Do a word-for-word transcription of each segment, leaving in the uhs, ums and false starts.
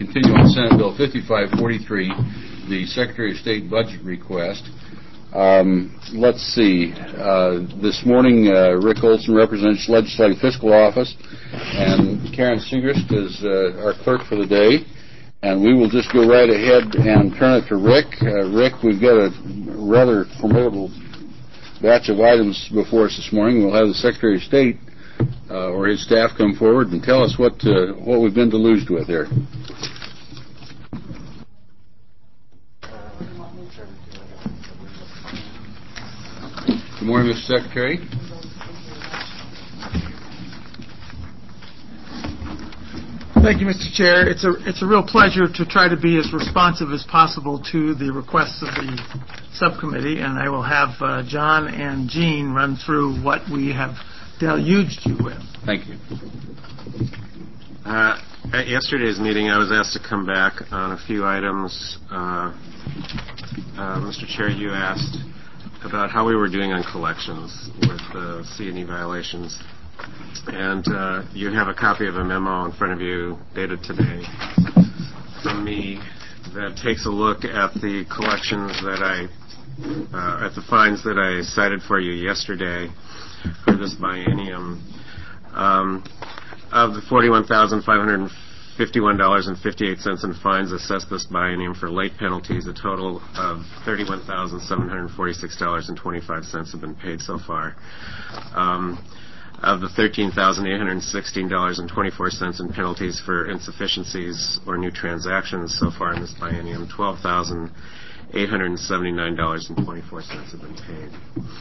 continue on Senate Bill fifty-five forty-three, the Secretary of State budget request. Um, let's see. Uh, this morning, uh, Rick Olson represents Legislative Fiscal Office, and Karen Segrist is uh, our clerk for the day. And we will just go right ahead and turn it to Rick. Uh, Rick, we've got a rather formidable batch of items before us this morning. We'll have the Secretary of State uh, or his staff come forward and tell us what uh, what we've been deluged with here. Good morning, Mister Secretary. Thank you, Mister Chair. It's a it's a real pleasure to try to be as responsive as possible to the requests of the subcommittee, and I will have uh, John and Jean run through what we have deluged you with. Thank you. Uh, at yesterday's meeting, I was asked to come back on a few items. Uh, uh, Mister Chair, you asked about how we were doing on collections with the C and E violations. And uh, you have a copy of a memo in front of you dated today from me that takes a look at the collections that I, uh, at the fines that I cited for you yesterday for this biennium. Um, of the forty-one thousand five hundred fifty-one dollars and fifty-eight cents in fines assessed this biennium for late penalties, a total of thirty-one thousand seven hundred forty-six dollars and twenty-five cents have been paid so far. Um, Of the thirteen thousand eight hundred sixteen dollars and twenty-four cents in penalties for insufficiencies or new transactions so far in this biennium, twelve thousand eight hundred seventy-nine dollars and twenty-four cents have been paid.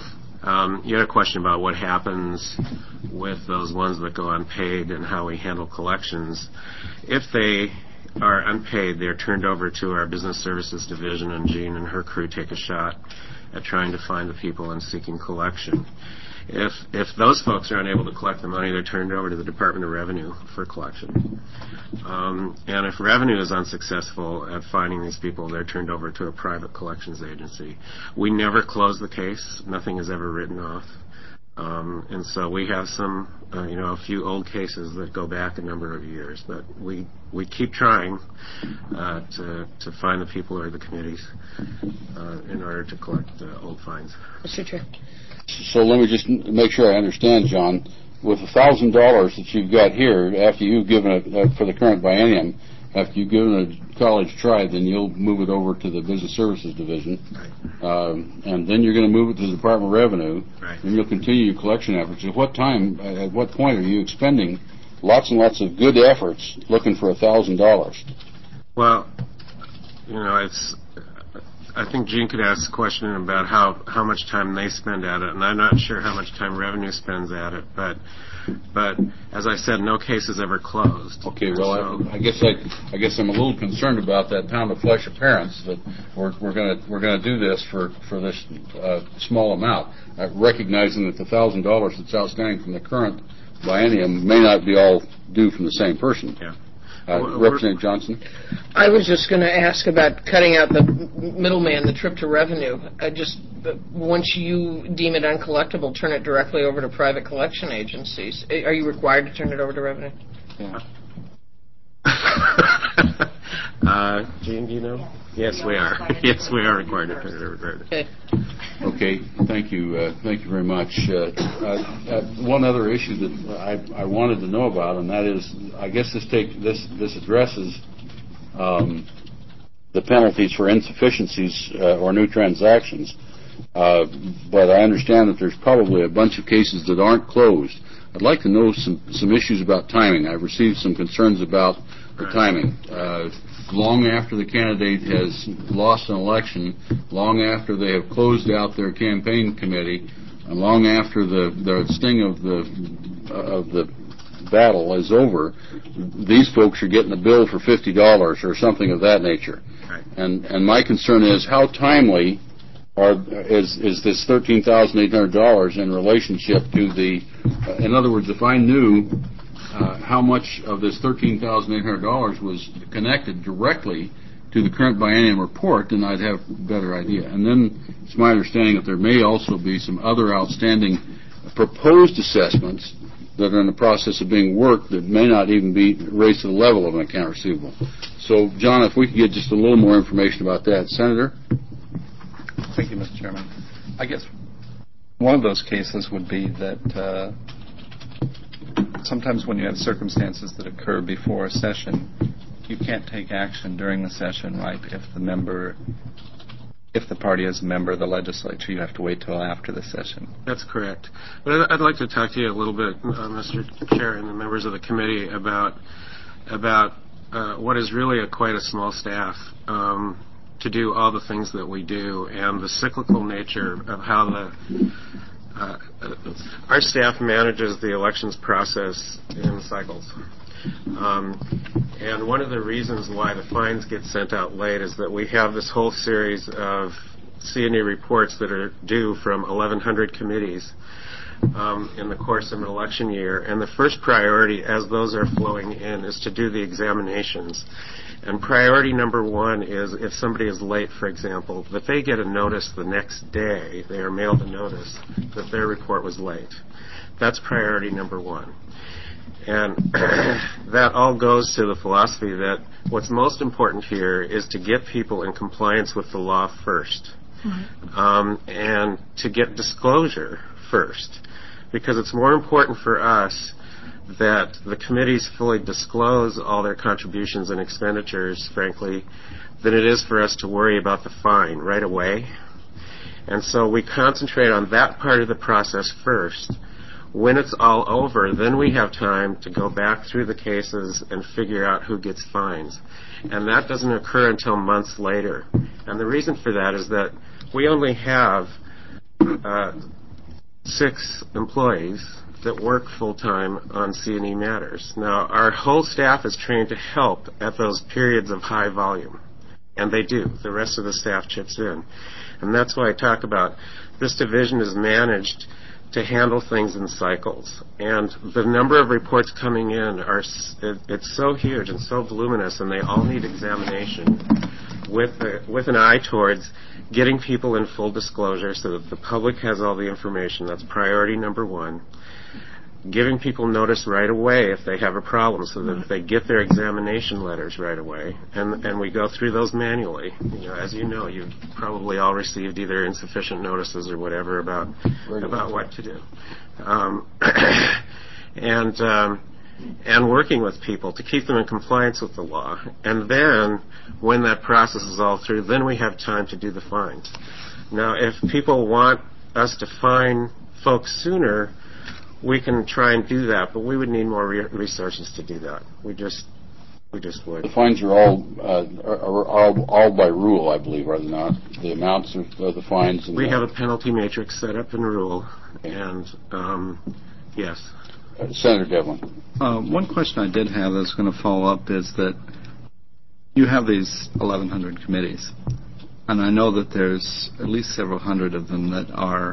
Um, you had a question about what happens with those ones that go unpaid and how we handle collections. If they are unpaid, they're turned over to our Business Services Division, and Jean and her crew take a shot at trying to find the people and seeking collection. If if those folks are unable to collect the money, they're turned over to the Department of Revenue for collection. Um, and if Revenue is unsuccessful at finding these people, they're turned over to a private collections agency. We never close the case. Nothing is ever written off. Um, and so we have some, uh, you know, a few old cases that go back a number of years. But we we keep trying uh, to to find the people or the committees uh, in order to collect uh, old fines. Mister Chair. So let me just make sure I understand, John. With a thousand dollars that you've got here, after you've given it uh, for the current biennium, after you've given a college try, then you'll move it over to the Business Services Division, Right. um, and then you're going to move it to the Department of Revenue, Right. and you'll continue your collection efforts. At what time, at what point are you expending lots and lots of good efforts looking for a thousand dollars? Well, you know, it's. I think Jean could ask a question about how, how much time they spend at it, and I'm not sure how much time Revenue spends at it. But, but as I said, no case is ever closed. Okay, well, so, I, I guess I, I guess I'm a little concerned about that pound of flesh appearance that we're we're going to we're going to do this for for this uh, small amount, uh, recognizing that the thousand dollars that's outstanding from the current biennium may not be all due from the same person. Yeah. Uh, Representative Johnson? I was just going to ask about cutting out the middleman, the trip to Revenue. I just, once you deem it uncollectible, turn it directly over to private collection agencies. Are you required to turn it over to Revenue? Yeah. uh, Jean, do you know? Yes, we are. Yes, we are required to turn it over to Revenue. Okay. Okay, thank you. Uh, thank you very much. Uh, uh, uh, one other issue that I, I wanted to know about, and that is, I guess this take this this addresses um, the penalties for insufficiencies uh, or new transactions. Uh, but I understand that there's probably a bunch of cases that aren't closed. I'd like to know some some issues about timing. I've received some concerns about the timing. Uh, long after the candidate has lost an election, long after they have closed out their campaign committee, and long after the, the sting of the uh, of the battle is over, these folks are getting a bill for fifty dollars or something of that nature. Right. And and my concern is how timely are is is this thirteen thousand eight hundred dollars in relationship to the. Uh, in other words, if I knew Uh, how much of this thirteen thousand eight hundred dollars was connected directly to the current biennium report, then I'd have a better idea. And then it's my understanding that there may also be some other outstanding proposed assessments that are in the process of being worked that may not even be raised to the level of an account receivable. So, John, if we could get just a little more information about that. Senator? Thank you, Mister Chairman. I guess one of those cases would be that uh, sometimes when you have circumstances that occur before a session, you can't take action during the session, right? If the member, if the party is a member of the legislature, you have to wait till after the session. That's correct. But I'd like to talk to you a little bit, uh, Mister Chair, and the members of the committee about about uh, what is really a quite a small staff um, to do all the things that we do, and the cyclical nature of how the uh, our staff manages the elections process in cycles. Um, and one of the reasons why the fines get sent out late is that we have this whole series of C and E reports that are due from eleven hundred committees um, in the course of an election year. And the first priority, as those are flowing in, is to do the examinations. And priority number one is if somebody is late, for example, that they get a notice the next day, they are mailed a notice that their report was late. That's priority number one. And that all goes to the philosophy that what's most important here is to get people in compliance with the law first, mm-hmm. um, and to get disclosure first, because it's more important for us that the committees fully disclose all their contributions and expenditures, frankly, than it is for us to worry about the fine right away. And so we concentrate on that part of the process first. When it's all over, then we have time to go back through the cases and figure out who gets fines. And that doesn't occur until months later. And the reason for that is that we only have uh, six employees that work full-time on C and E matters. Now, our whole staff is trained to help at those periods of high volume. And they do. The rest of the staff chips in. And that's why I talk about this division is managed to handle things in cycles. And the number of reports coming in, are it, it's so huge and so voluminous, and they all need examination with, the, with an eye towards getting people in full disclosure so that the public has all the information. That's priority number one. Giving people notice right away if they have a problem so that they get their examination letters right away. And, and we go through those manually. You know, as you know, you've probably all received either insufficient notices or whatever about, about what to do. Um, and, um, and working with people to keep them in compliance with the law. And then, when that process is all through, then we have time to do the fines. Now, if people want us to fine folks sooner, we can try and do that, but we would need more re- resources to do that. We just, we just would. The fines are all, uh, are, are all, all by rule, I believe, are they not? The amounts of uh, the fines. And we the, have a penalty matrix set up in rule, and um, yes. Uh, Senator Devlin. Uh, one question I did have that's going to follow up is that you have these eleven hundred committees, and I know that there's at least several hundred of them that are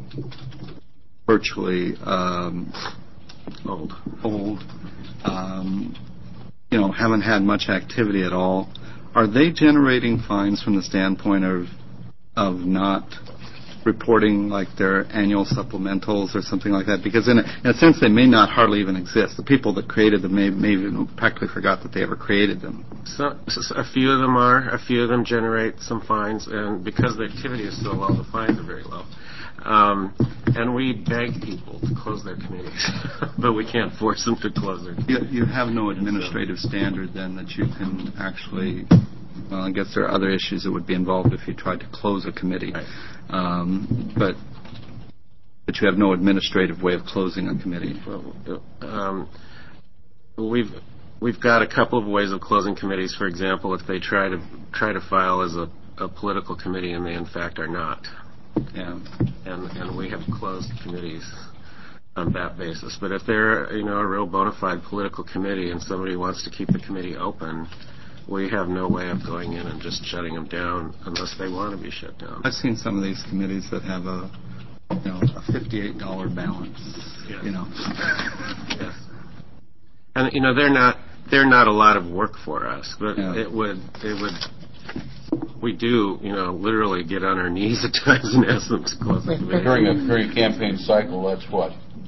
virtually um, old, old, um, you know, haven't had much activity at all. Are they generating fines from the standpoint of of not reporting like their annual supplementals or something like that? Because in a, in a sense, they may not hardly even exist. The people that created them may, may even practically forgot that they ever created them. So, so a few of them are. A few of them generate some fines, and because the activity is so low, the fines are very low. Um, and we beg people to close their committees, but we can't force them to close their committees. You, you have no administrative standard then that you can actually, well, I guess there are other issues that would be involved if you tried to close a committee. Right. Um, but but you have no administrative way of closing a committee. Well, um, we've we've got a couple of ways of closing committees. For example, if they try to try to file as a, a political committee and they in fact are not. Yeah. And and we have closed committees on that basis. But if they're, you know, a real bona fide political committee and somebody wants to keep the committee open, we have no way of going in and just shutting them down unless they want to be shut down. I've seen some of these committees that have a, you know, a fifty-eight dollars balance. Yes. You know. Yes. And you know, they're not they're not a lot of work for us, but yeah. it would it would. We do, you know, literally get on our knees at times and ask them to close the committee. During a, during a campaign cycle, that's what,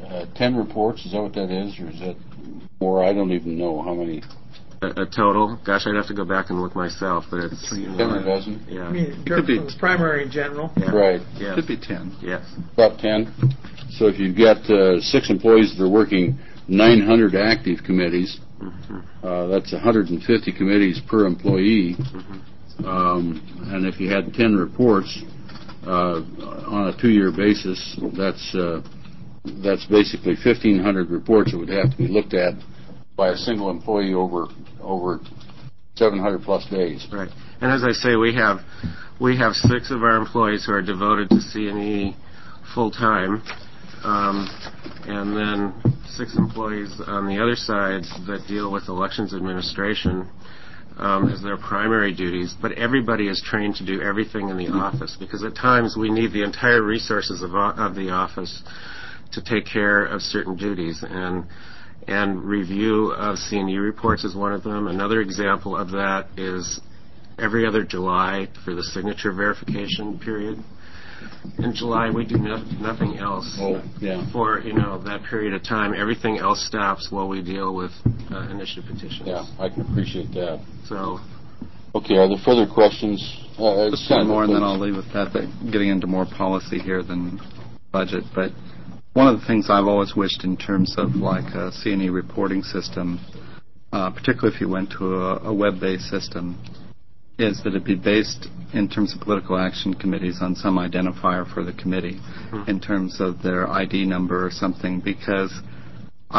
uh, ten reports? Is that what that is, or is that more? I don't even know how many. A, a total? Gosh, I'd have to go back and look myself, but it's you know, ten or a dozen? Yeah. I mean, could be- from the primary and general. yeah. Right. Yes. Could be ten. Yes. About ten. So if you've got uh, six employees that are working nine hundred active committees, Mm-hmm. uh, that's one hundred fifty committees per employee. Mm-hmm. Um, and if you had ten reports uh, on a two-year basis, that's uh, that's basically fifteen hundred reports that would have to be looked at by a single employee over over seven hundred plus days. Right. And as I say, we have we have six of our employees who are devoted to C and E full time, um, and then six employees on the other side that deal with elections administration um, as their primary duties. But everybody is trained to do everything in the office, because at times we need the entire resources of, of the office to take care of certain duties. And And review of C and E reports is one of them. Another example of that is every other July for the signature verification period. In July, we do no, nothing else Oh, yeah. for you know that period of time. Everything else stops while we deal with uh, initiative petitions. Yeah, I can appreciate that. So, Okay, are there further questions? Uh, Just Senator, one more, and then please. I'll leave with that, but getting into more policy here than budget. But one of the things I've always wished in terms of like a C and E reporting system, uh, particularly if you went to a, a web-based system, is that it be based in terms of political action committees on some identifier for the committee mm-hmm. in terms of their I D number or something, because I,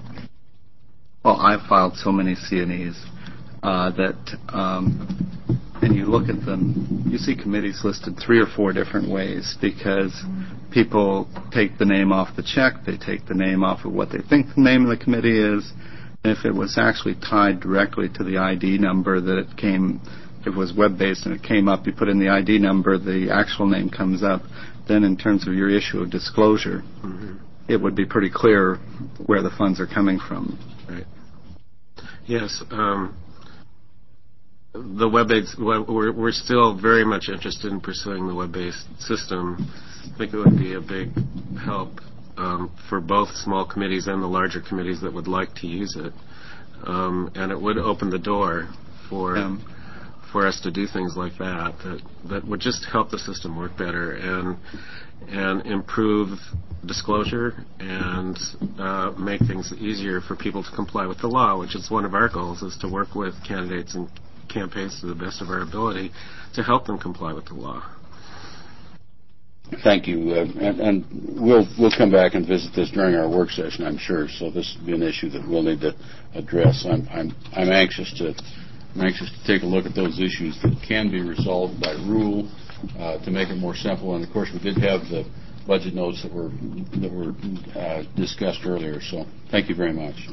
well, I've filed so many C and Es uh, that, um, and you look at them, you see committees listed three or four different ways, because people take the name off the check, they take the name off of what they think the name of the committee is. And if it was actually tied directly to the I D number that it came, if it was web-based and it came up, you put in the I D number, the actual name comes up, then in terms of your issue of disclosure, mm-hmm. it would be pretty clear where the funds are coming from. Right. Yes. Um, the web-based, we're, we're still very much interested in pursuing the web-based system. I think it would be a big help um, for both small committees and the larger committees that would like to use it. Um, and it would open the door for Um, for us to do things like that, that that would just help the system work better and and improve disclosure and uh, make things easier for people to comply with the law, which is one of our goals, is to work with candidates and campaigns to the best of our ability to help them comply with the law. Thank you, uh, and, and we'll we'll come back and visit this during our work session, I'm sure. So this will be an issue that we'll need to address. I'm I'm I'm anxious to I'm anxious to take a look at those issues that can be resolved by rule uh, to make it more simple. And of course, we did have the budget notes that were that were uh, discussed earlier. So thank you very much.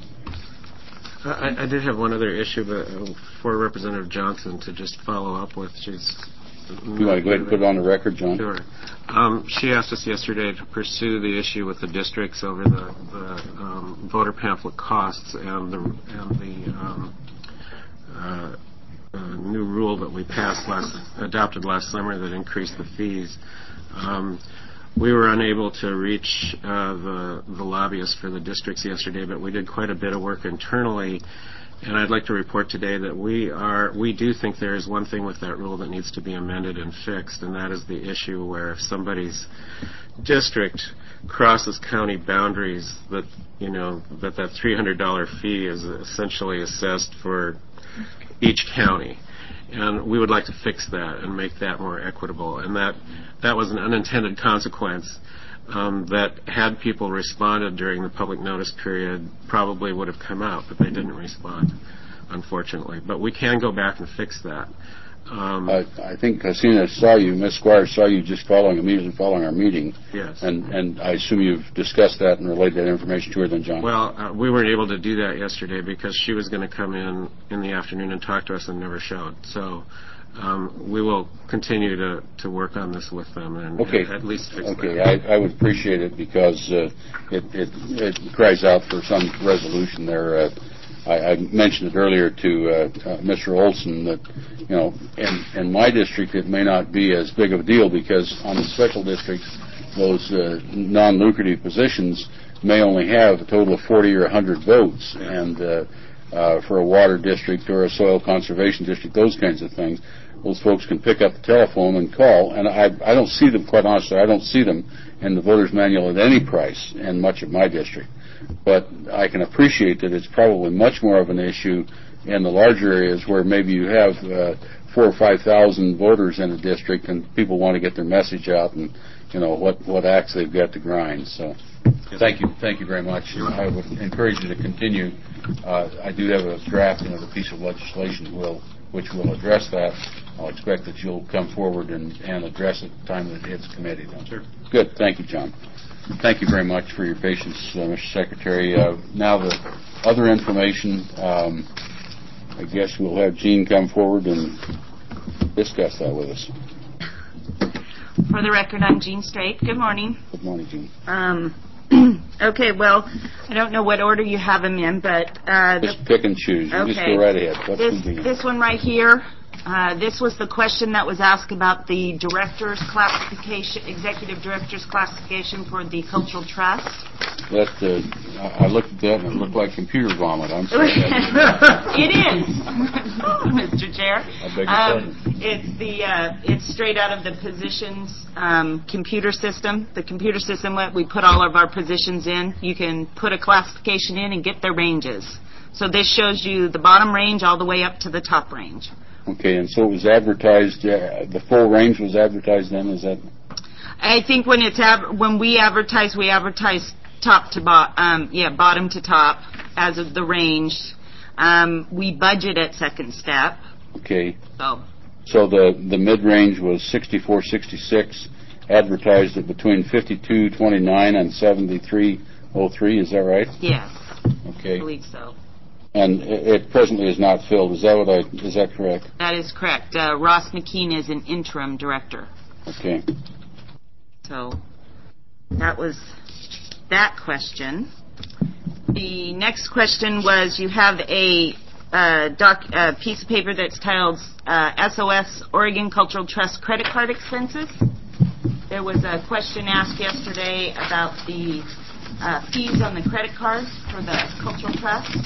I, I did have one other issue, but uh, for Representative Johnson to just follow up with. She's You want to go ahead and put it on the record, John? Sure. Um, she asked us yesterday to pursue the issue with the districts over the, the um, voter pamphlet costs and the and the um, uh, uh, new rule that we passed last adopted last summer that increased the fees. Um, we were unable to reach uh, the the lobbyists for the districts yesterday, but we did quite a bit of work internally. And I'd like to report today that we are we do think there is one thing with that rule that needs to be amended and fixed, and that is the issue where if somebody's district crosses county boundaries, that you know that that three hundred dollars fee is essentially assessed for each county. And we would like to fix that and make that more equitable. And that that was an unintended consequence. Um, that had people responded during the public notice period probably would have come out, but they didn't respond, unfortunately. But we can go back and fix that. Um, I, I think Casina saw you, Miss Squire saw you just following, immediately following our meeting. yes. And, and I assume you've discussed that and relayed that information to her then, John? Well, uh, we weren't able to do that yesterday because she was going to come in in the afternoon and talk to us and never showed. So um, we will continue to, to work on this with them and, Okay. and at least fix Okay, that. I, I would appreciate it because uh, it, it it cries out for some resolution there. Uh, I, I mentioned it earlier to uh, uh, Mister Olson that, you know, in, in my district it may not be as big of a deal because on the special districts those uh, non-lucrative positions may only have a total of forty or one hundred votes, and uh, uh, for a water district or a soil conservation district, those kinds of things, those folks can pick up the telephone and call, and I, I don't see them, quite honestly, I don't see them in the voter's manual at any price in much of my district. But I can appreciate that it's probably much more of an issue in the larger areas where maybe you have uh, four or five thousand voters in a district, and people want to get their message out, and you know what what axe they've got to grind. So, thank you, thank you very much. I would encourage you to continue. Uh, I do have a drafting of a piece of legislation will which will address that. I'll expect that you'll come forward and, and address it at the time that it hits committee. Then. Sure. Good. Thank you, John. Thank you very much for your patience, uh, Mister Secretary. Uh, now the other information. Um, I guess we'll have Jean come forward and discuss that with us. For the record, I'm Jean Straight. Good morning. Good morning, Jean. Um, okay, well, I don't know what order you have them in, but... Uh, just the, pick and choose. You okay. Just go right ahead. What's this, convenient? This one right here, uh, this was the question that was asked about the director's classification, executive director's classification for the Cultural Trust. That, uh, I looked at that and it looked like computer vomit. I'm sorry. It is, Mister Chair. I beg your um, pardon. It's the uh, it's straight out of the positions um, computer system. The computer system that we put all of our positions in. You can put a classification in and get their ranges. So this shows you the bottom range all the way up to the top range. Okay, and so it was advertised. Uh, the full range was advertised then. Is that? I think when it's av- when we advertise, we advertise top to bottom. Um, yeah, bottom to top as of the range. Um, we budget at second step. Okay. So. So the the mid range was sixty-four sixty-six, advertised at between fifty-two twenty-nine and seventy-three oh three. Is that right? Yes. Okay. I believe so. And it, it presently is not filled. Is that what I? Is that correct? That is correct. Uh, Ross McKean is an interim director. Okay. So that was that question. The next question was you have a uh, doc, uh, piece of paper that's titled uh, S O S Oregon Cultural Trust Credit Card Expenses. There was a question asked yesterday about the uh, fees on the credit cards for the Cultural Trust.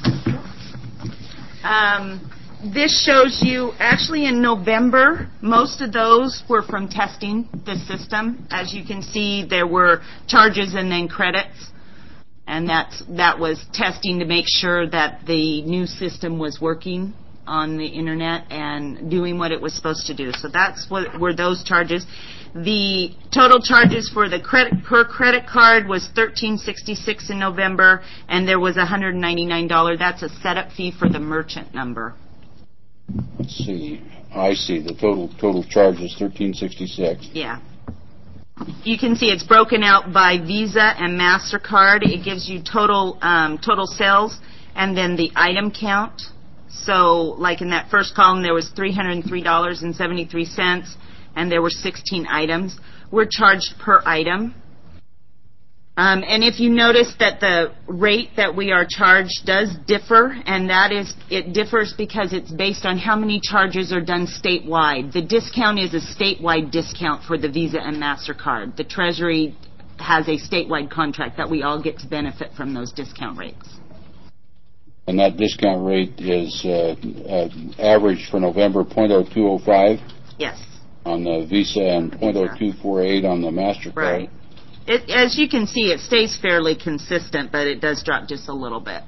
Um, this shows you, actually in November, most of those were from testing the system. As you can see, there were charges and then credits. And that's, that was testing to make sure that the new system was working on the Internet and doing what it was supposed to do. So that's what were those charges. The total charges for the credit per credit card was thirteen sixty-six in November, and there was one hundred ninety-nine dollars. That's a setup fee for the merchant number. Let's see. I see. The total total charge is thirteen sixty-six. Yeah. You can see it's broken out by Visa and MasterCard. It gives you total um, total sales and then the item count. So, like in that first column, there was three hundred three dollars and seventy-three cents, and there were sixteen items. We're charged per item. Um, and if you notice that the rate that we are charged does differ, and that is, it differs because it's based on how many charges are done statewide. The discount is a statewide discount for the Visa and MasterCard. The Treasury has a statewide contract that we all get to benefit from those discount rates. And that discount rate is uh, uh, average for November zero point zero two zero five? Yes. On the Visa and zero point zero two four eight on the MasterCard? Right. It, as you can see, it stays fairly consistent, but it does drop just a little bit.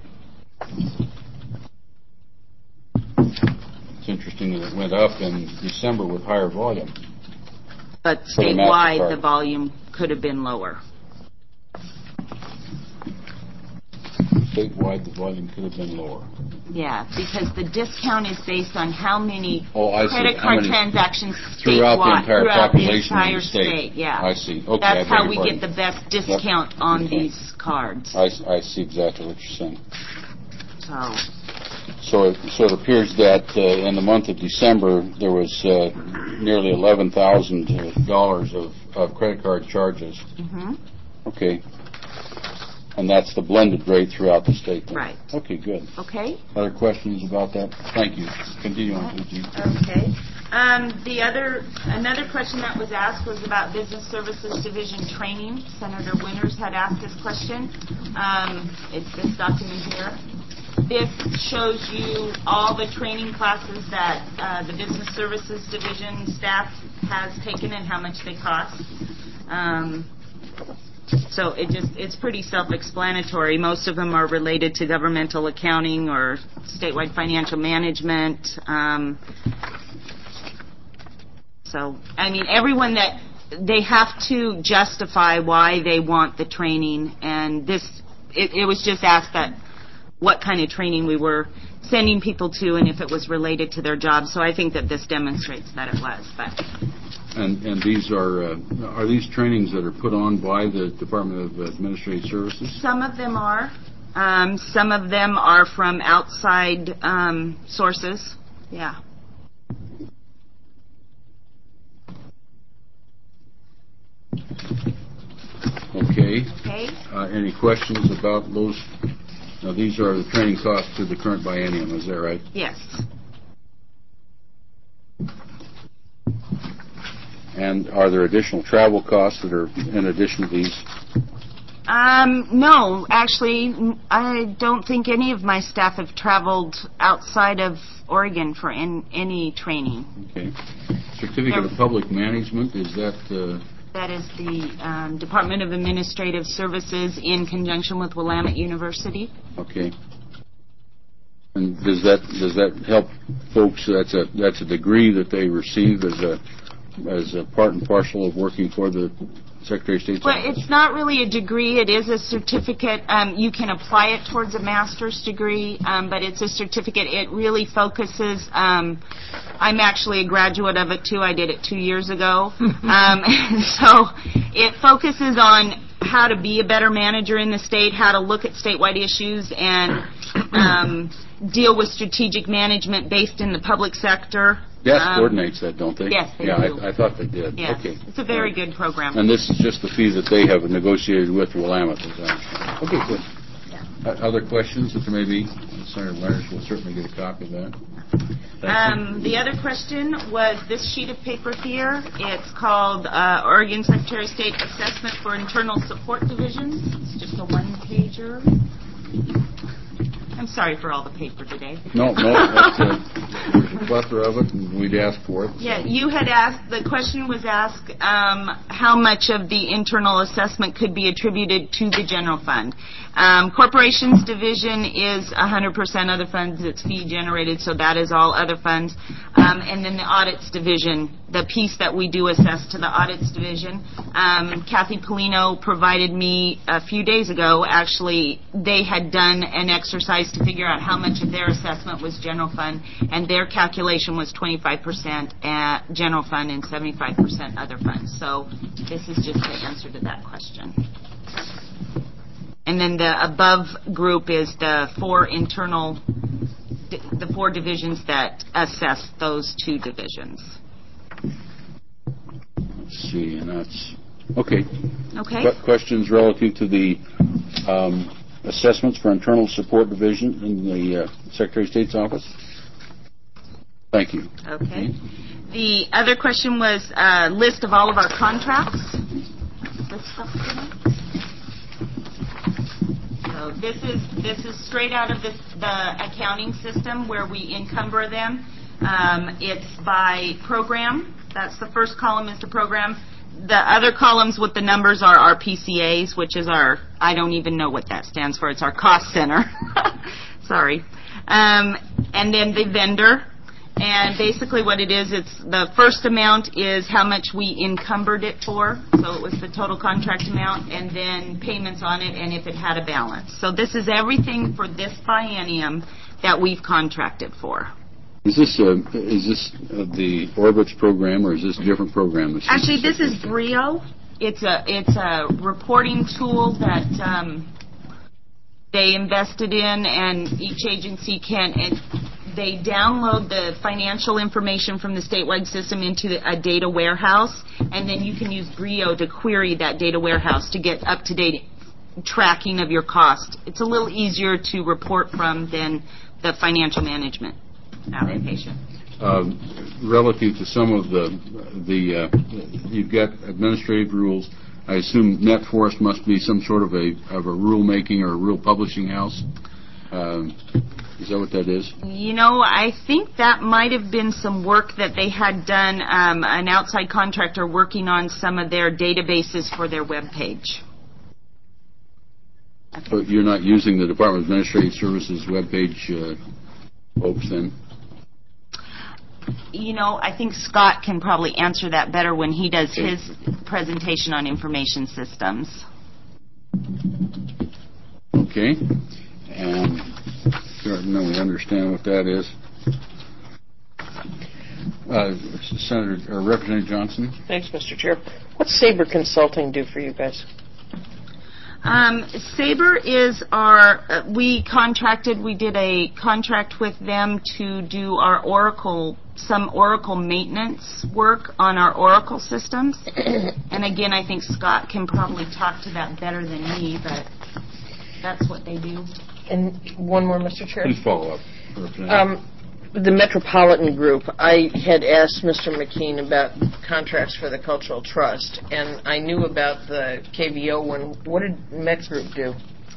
It's interesting that it went up in December with higher volume. But For the statewide, MasterCard. the volume could have been lower. Statewide, the volume could have been lower. Yeah, because the discount is based on how many Oh, I see. credit How card many- transactions Throughout the statewide- entire throughout population the of entire the state. Yeah, I see. Okay, that's I beg how your we pardon. get the best discount on Okay. these cards. I, I see exactly what you're saying. So, So it, so it appears that uh, in the month of December there was uh, nearly eleven thousand dollars of, of credit card charges. hmm Okay. And that's the blended rate throughout the state. Then. Right. Okay, good. okay. Other questions about that? Thank you. Continue on, please. Okay. Um, the other, another question that was asked was about Business Services Division training. Senator Winters had asked this question. Um, it's this document here. This shows you all the training classes that uh, the Business Services Division staff has taken and how much they cost. Um, so it just, it's pretty self-explanatory. Most of them are related to governmental accounting or statewide financial management. Um, So, I mean, everyone that, they have to justify why they want the training, and this, it, it was just asked that what kind of training we were sending people to and if it was related to their job. So I think that this demonstrates that it was. But And, and these are, uh, are these trainings that are put on by the Department of Administrative Services? Some of them are. Um, some of them are from outside um, sources. Yeah. Okay. Okay. Uh, any questions about those? Now, these are the training costs to the current biennium, is that right? Yes. And are there additional travel costs that are in addition to these? Um, no, actually, I don't think any of my staff have traveled outside of Oregon for in, any training. Okay. Certificate of Public Management, is that... Uh, That is the um, Department of Administrative Services in conjunction with Willamette University. Okay. And does that does that help folks? That's a that's a degree that they receive as a as a part and parcel of working for the Secretary of State's Well, office? it's not really a degree. It is a certificate. Um, you can apply it towards a master's degree, um, but it's a certificate. It really focuses. Um, I'm actually a graduate of it, too. I did it two years ago. um, so it focuses on how to be a better manager in the state, how to look at statewide issues, and um, deal with strategic management based in the public sector. D A S Um, coordinates that, don't they? yes, they yeah, do. I, I thought they did. Yes, Okay. it's a very Right. good program. And this is just the fee that they have negotiated with Willamette. Is that- Okay, good. Yeah. Uh, other questions that there may be? Senator Myers will certainly get a copy of that. Thank Um, the other question was this sheet of paper here. It's called uh, Oregon Secretary of State Assessment for Internal Support Divisions. It's just a one-pager. I'm sorry for all the paper today. you. No, no, that's a, there's a plethora of it, and we'd ask for it. So. Yeah, you had asked, the question was asked um, how much of the internal assessment could be attributed to the general fund. Um, Corporations Division is one hundred percent other funds. It's fee generated, so that is all other funds. Um, and then the Audits Division, the piece that we do assess to the Audits Division, um, Kathy Polino provided me a few days ago, actually, they had done an exercise to figure out how much of their assessment was general fund, and their calculation was twenty-five percent at general fund and seventy-five percent other funds. So this is just the answer to that question. And then the above group is the four internal, the four divisions that assess those two divisions. Let's see, and that's okay. Okay. Que- questions relative to the um, assessments for internal support division in the uh, Secretary of State's office? Thank you. Okay. The other question was a list of all of our contracts. This stuff here. So this is this is straight out of the, the accounting system where we encumber them. Um, it's by program. That's the first column is the program. The other columns with the numbers are our P C As, which is our, I don't even know what that stands for. It's our cost center. Sorry. Um, and then the vendor. And basically what it is, it's the first amount is how much we encumbered it for. So it was the total contract amount, and then payments on it, and if it had a balance. So this is everything for this biennium that we've contracted for. Is this uh, is this uh, the Orbitz program, or is this a different program? This Actually, is this is Brio. It's a it's a reporting tool that um, they invested in, and each agency can. And they download the financial information from the statewide system into a data warehouse, and then you can use Brio to query that data warehouse to get up-to-date tracking of your cost. It's a little easier to report from than the financial management application. um, relative to some of the, the uh, you've got administrative rules. I assume NetForest must be some sort of a of a rule making or a rule publishing house. Um, is that what that is? You know, I think that might have been some work that they had done, um, an outside contractor working on some of their databases for their web page. But you're not using the Department of Administrative Services webpage uh, folks then? You know, I think Scott can probably answer that better when he does his presentation on information systems. Okay. And no, we understand what that is. Uh, Senator or Representative Johnson. Thanks, Mister Chair. What's Sabre Consulting do for you guys? Um, Sabre is our, uh, we contracted, we did a contract with them to do our Oracle, some Oracle maintenance work on our Oracle systems. And again, I think Scott can probably talk to that better than me, but that's what they do. And one more, Mister Chair. Please follow up. Um, the Metropolitan Group, I had asked Mister McKean about contracts for the Cultural Trust, and I knew about the K V O one. What did Met Group do?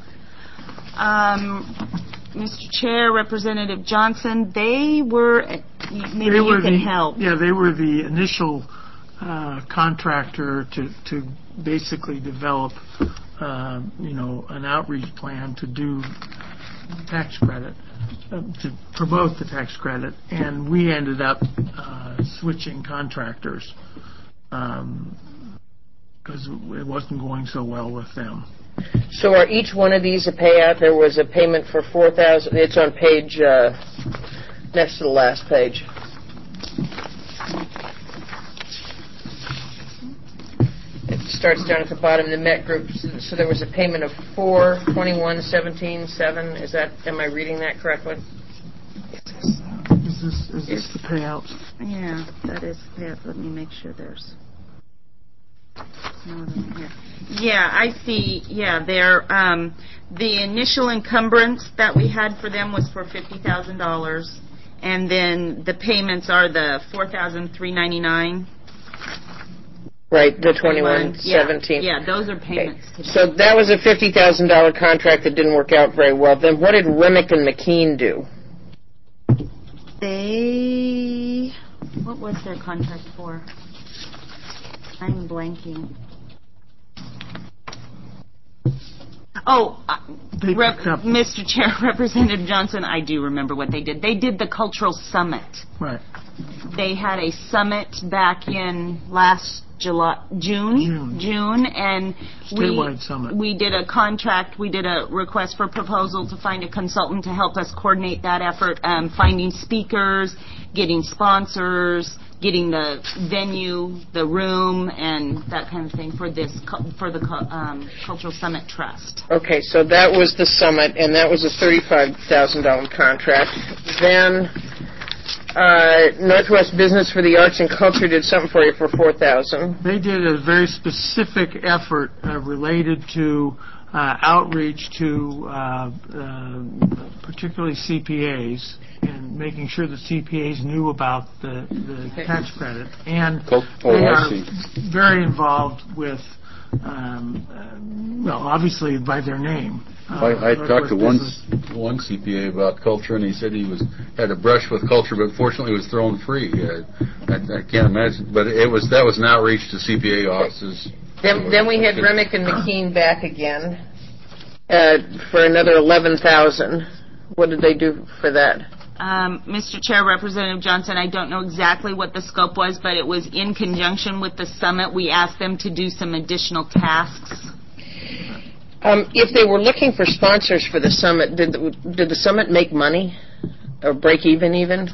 Um, Mister Chair, Representative Johnson, they were, maybe They you were can the, help. Yeah, they were the initial uh, contractor to, to basically develop, uh, you know, an outreach plan to do tax credit, uh, to promote the tax credit, and we ended up uh, switching contractors because um, it wasn't going so well with them. So are each one of these a payout? There was a payment for four thousand dollars. It's on page, uh, next to the last page. It starts down at the bottom, the Met Group. So there was a payment of four twenty-one seventeen seven. Is that? Am I reading that correctly? Is this is this the payouts? Yeah, that is, yeah, let me make sure there's no of them here. Yeah, I see, yeah, they're, um, the initial encumbrance that we had for them was for fifty thousand dollars, and then the payments are the four thousand three hundred ninety-nine dollars. Right, the twenty-one seventeen. Yeah, yeah, those are payments. Okay. So that was a fifty thousand dollars contract that didn't work out very well. Then what did Remick and McKean do? They, what was their contract for? I'm blanking. Oh, uh, They Rep- picked up- Mister Chair, Representative Johnson, I do remember what they did. They did the Cultural Summit. Right. They had a summit back in last July, June, June. June, and Statewide we summit. we did a contract. We did a request for proposal to find a consultant to help us coordinate that effort, um, finding speakers, getting sponsors, getting the venue, the room, and that kind of thing for this cu- for the cu- um, Cultural Summit Trust. Okay, so that was the summit, and that was a thirty-five thousand dollars contract. Then uh, Northwest Business for the Arts and Culture did something for you for four thousand dollars. They did a very specific effort uh, related to uh, outreach to uh, uh, particularly C P As and making sure that C P As knew about the, the tax credit. And Oh, they I are see. very involved with, um, uh, well, obviously by their name. Uh, I, I talked to one Northwest Business. one C P A about culture, and he said he was had a brush with culture, but fortunately it was thrown free. Uh, I, I can't imagine, but it was that was an outreach to C P A offices. Then, then we had Remick and McKean back again uh, for another eleven thousand dollars. What did they do for that? Um, Mister Chair, Representative Johnson, I don't know exactly what the scope was, but it was in conjunction with the summit. We asked them to do some additional tasks. Um, if they were looking for sponsors for the summit, did the, did the summit make money or break even even?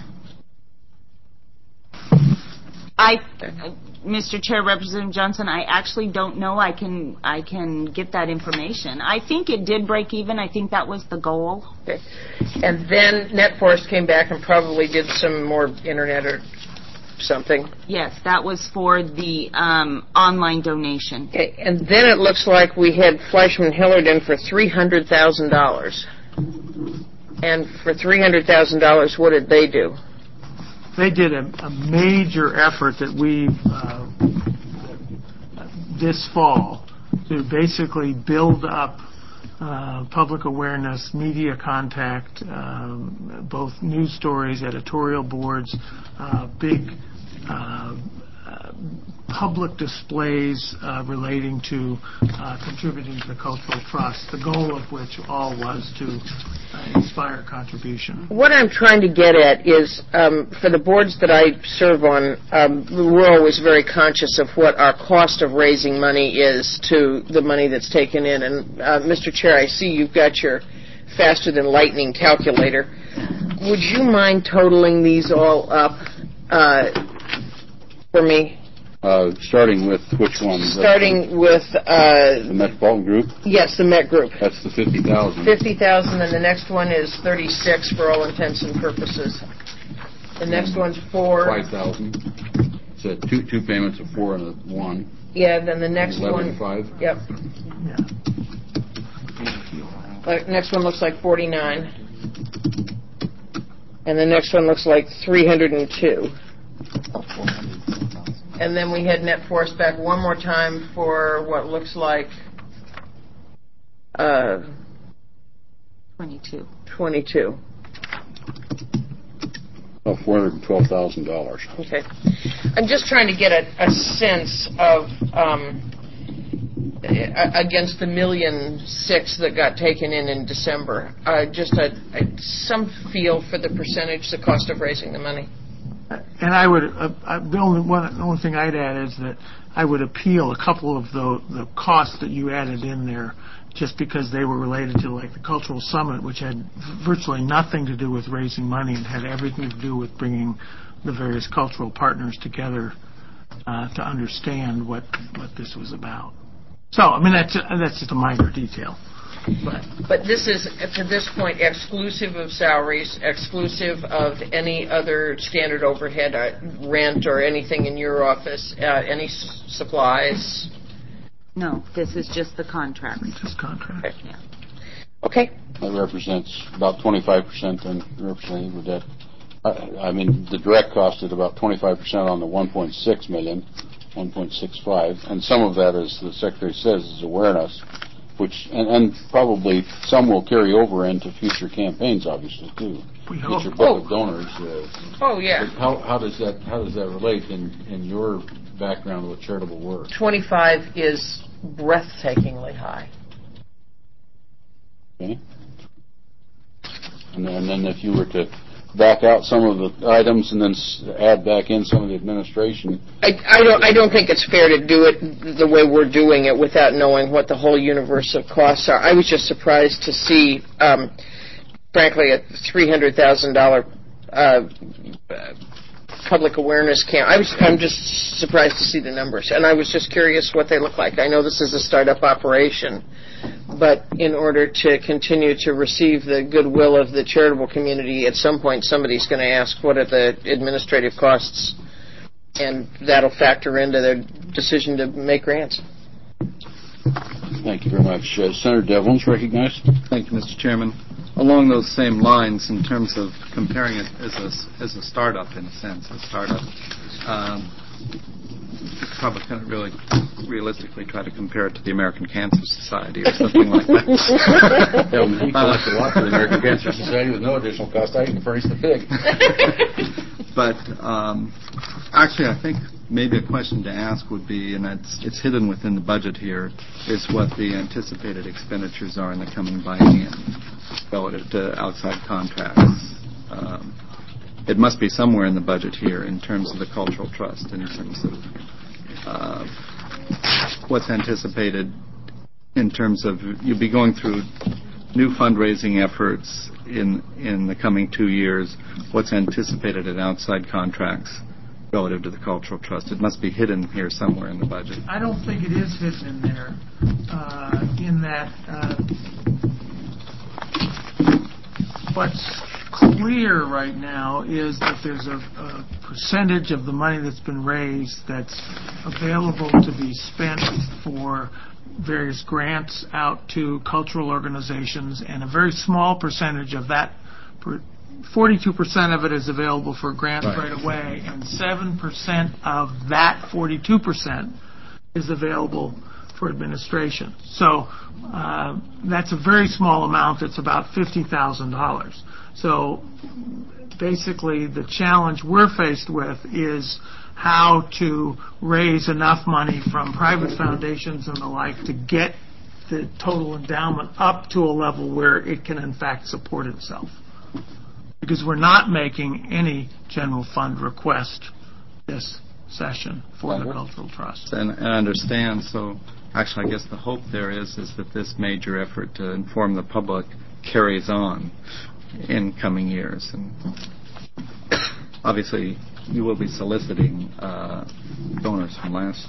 I, uh, Mister Chair, Representative Johnson, I actually don't know. I can I can get that information. I think it did break even. I think that was the goal. Okay. And then NetForest came back and probably did some more internet or something. Yes, that was for the um, online donation. Okay. And then it looks like we had Fleischman Hillard in for three hundred thousand dollars. And for three hundred thousand dollars, what did they do? they did a, a major effort that we, uh, this fall, to basically build up uh, public awareness, media contact, um, both news stories, editorial boards, uh, big uh, uh, public displays uh, relating to uh, contributing to the Cultural Trust, the goal of which all was to uh, inspire contribution. What I'm trying to get at is, um, for the boards that I serve on, um, we're always very conscious of what our cost of raising money is to the money that's taken in. And, uh, Mister Chair, I see you've got your faster-than-lightning calculator. Would you mind totaling these all up uh, for me? Uh, starting with which one? Starting with, uh, The Metropolitan Group? yes, the Met Group. That's the fifty thousand. fifty thousand, and the next one is thirty-six for all intents and purposes. The next one's four. Five thousand. So two, two payments of four and a one. Yeah, then the next Eleven one. and five. Yep. Yeah. Uh, next one looks like forty-nine. And the next one looks like three hundred two. And then we had net force back one more time for what looks like uh, twenty-two. twenty-two. Oh, four hundred twelve thousand dollars. Okay. I'm just trying to get a, a sense of, um, a- against the million six that got taken in in December, uh, just a, a, some feel for the percentage, the cost of raising the money. And I would, uh, I, the only one, the only thing I'd add is that I would appeal a couple of the the costs that you added in there, just because they were related to, like, the Cultural Summit, which had virtually nothing to do with raising money and had everything to do with bringing the various cultural partners together uh, to understand what what this was about. So, I mean, that's that's just a minor detail. But But this is, to this point, exclusive of salaries, exclusive of any other standard overhead, uh, rent or anything in your office, uh, any s- supplies. No, this is just the contract. this contract. Yeah. Okay. That represents about twenty-five percent on Representative Burdette. I, I mean, the direct cost is about twenty-five percent on the one point six million, one point six five, and some of that, as the Secretary says, is awareness, which, and, and probably some will carry over into future campaigns, obviously, too. We hope. Future book of donors. Uh, Oh, yeah. but how, how does that how does that relate in, in your background with charitable work? twenty-five is breathtakingly high. Okay. And then, and then if you were to back out some of the items and then s- add back in some of the administration, I, I don't. I don't think it's fair to do it the way we're doing it without knowing what the whole universe of costs are. I was just surprised to see, um, frankly, a three hundred thousand dollar uh, public awareness camp. I was. I'm just surprised to see the numbers, and I was just curious what they look like. I know this is a startup operation, but in order to continue to receive the goodwill of the charitable community, at some point somebody's going to ask, what are the administrative costs? And that'll factor into their decision to make grants. thank you very much. Uh, Senator Devlin's recognized. Thank you, Mister Chairman. Along those same lines, in terms of comparing it as a, as a startup, in a sense, a startup, um, probably can't really realistically try to compare it to the American Cancer Society or something like that. Yeah, well, he collects a lot for the American Cancer Society with no additional cost. I can furnish the pig. But um, actually, I think maybe a question to ask would be, and it's, it's hidden within the budget here, is what the anticipated expenditures are in the coming biennium relative to outside contracts. Um, it must be somewhere in the budget here in terms of the Cultural Trust, in terms of uh, what's anticipated in terms of you'll be going through new fundraising efforts in in the coming two years. What's anticipated in outside contracts relative to the Cultural Trust? It must be hidden here somewhere in the budget. I don't think it is hidden in there, uh, in that uh, what's clear right now is that there's a, a percentage of the money that's been raised that's available to be spent for various grants out to cultural organizations, and a very small percentage of that per, forty-two percent of it is available for grants Right. right away, and seven percent of that forty-two percent is available for administration. So uh, that's a very small amount. It's about fifty thousand dollars. So basically the challenge we're faced with is how to raise enough money from private foundations and the like to get the total endowment up to a level where it can in fact support itself. Because we're not making any general fund request this session for the Cultural Trust. And I understand, so actually I guess the hope there is is that this major effort to inform the public carries on in coming years. And obviously you will be soliciting uh, donors from last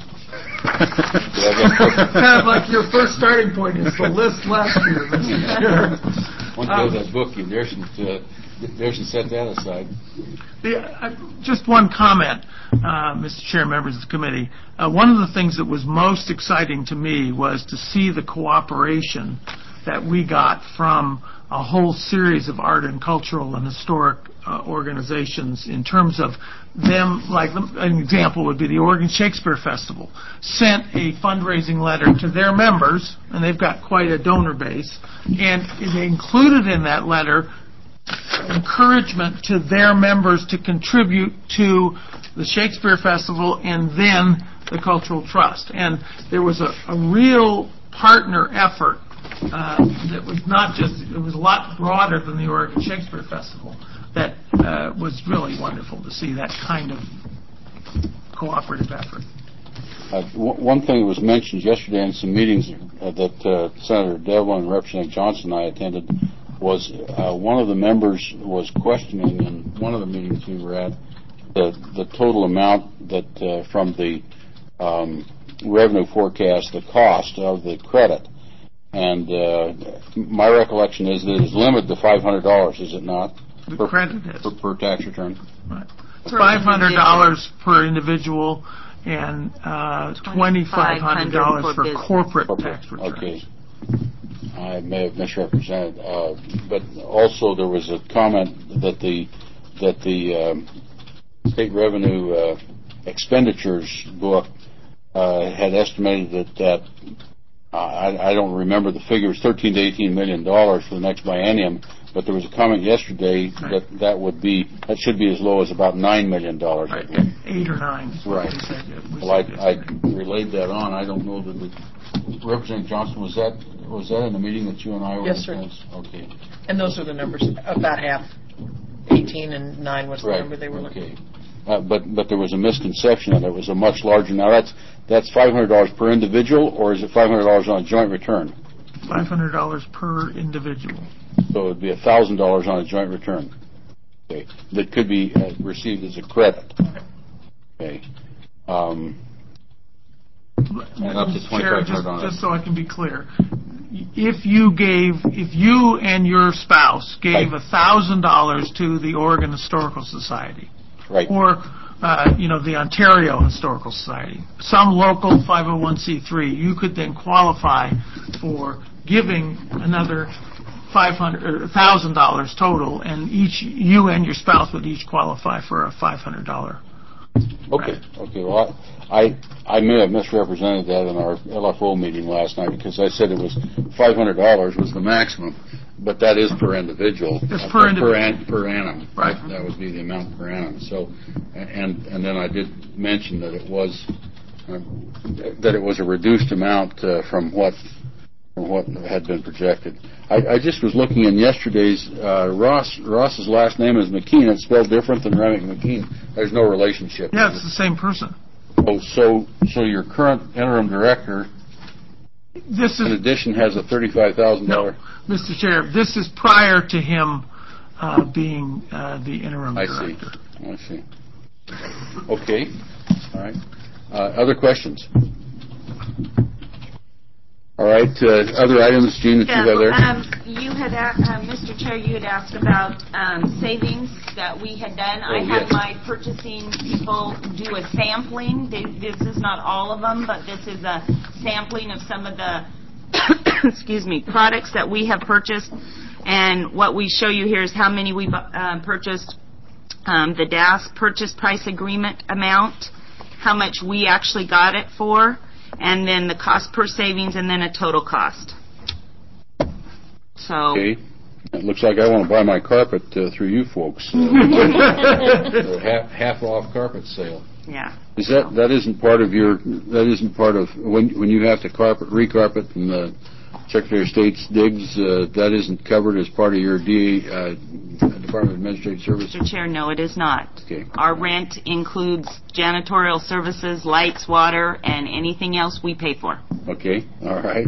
Kind of like your first starting point is the list last year, Mister Chair. Once you have that book, you there should, uh, there should set that aside. The, uh, just one comment, uh, Mister Chair, members of the committee. Uh, one of the things that was most exciting to me was to see the cooperation that we got from a whole series of art and cultural and historic uh, organizations in terms of them, like an example would be the Oregon Shakespeare Festival, sent a fundraising letter to their members, and they've got quite a donor base, and they included in that letter encouragement to their members to contribute to the Shakespeare Festival and then the Cultural Trust. And there was a, a real partner effort uh, that was not just, it was a lot broader than the Oregon Shakespeare Festival that uh, was really wonderful to see that kind of cooperative effort. Uh, w- one thing that was mentioned yesterday in some meetings uh, that uh, Senator Devlin and Representative Johnson and I attended was uh, one of the members was questioning in one of the meetings we were at the, the total amount that uh, from the um, revenue forecast, the cost of the credit. And uh, my recollection is that it is limited to five hundred dollars, is it not? The per, credit is. Per, per tax return? Right. five hundred dollars per individual and uh, twenty-five hundred dollars for corporate tax returns. Okay. I may have misrepresented, uh, but also there was a comment that the that the um, state revenue uh, expenditures book uh, had estimated that that uh, I, I don't remember the figures, thirteen to eighteen million dollars for the next biennium. But there was a comment yesterday Right. that that would be that should be as low as about nine million dollars. Right. Eight or nine. is what Right. we said it was Well, I, I yesterday. relayed that on. I don't know that the Representative Johnson was that was that in the meeting that you and I were Yes, sir. in? Okay. And those are the numbers, about half. eighteen and nine was the Right. number they were looking Okay. Uh, but but there was a misconception that it was a much larger. Now that's that's five hundred dollars per individual, or is it five hundred dollars on a joint return? five hundred dollars per individual. So it would be one thousand dollars on a joint return. Okay. That could be uh, received as a credit. Okay. Um, and up to Chair, twenty-five just, hundred on just it. so I can be clear, if you gave, if you and your spouse gave Right. a thousand dollars to the Oregon Historical Society, Right. or uh, you know the Ontario Historical Society, some local five oh one c three, you could then qualify for giving another five hundred or one thousand dollars total, and each you and your spouse would each qualify for a five hundred dollars. Okay. Okay. Well, I I may have misrepresented that in our L F O meeting last night because I said it was five hundred dollars was the maximum, but that is per individual. It's uh, per individual. Per, an, per annum. Right. That would be the amount per annum. So, and and then I did mention that it was uh, that it was a reduced amount uh, from what from what had been projected. I, I just was looking in yesterday's uh, Ross Ross's last name is McKean. It's spelled different than Remick McKean. There's no relationship. Yeah, it's the same person. Oh, so so your current interim director, This in is addition, has a thirty-five thousand no, dollar. Mister Chair. This is prior to him uh, being uh, the interim I see. director. I see. Okay. All right. Uh, other questions? All right. Uh, other items, Jean, that you have there? um, you had, a- uh, Mister Chair, you had asked about um, savings that we had done. I Oh, had yes. my purchasing people do a sampling. They- This is not all of them, but this is a sampling of some of the, excuse me, products that we have purchased. And what we show you here is how many we uh, purchased, um, the D A S purchase price agreement amount, how much we actually got it for, and then the cost per savings, and then a total cost. So. Okay. It looks like I want to buy my carpet uh, through you folks. Uh, half, half off carpet sale. Yeah. Is that that isn't part of your that isn't part of when when you have to carpet recarpet and the Secretary of State's digs, uh, that isn't covered as part of your D A, uh, Department of Administrative Services? Mister Chair, no, it is not. Okay. Our rent includes janitorial services, lights, water, and anything else we pay for. Okay. All right.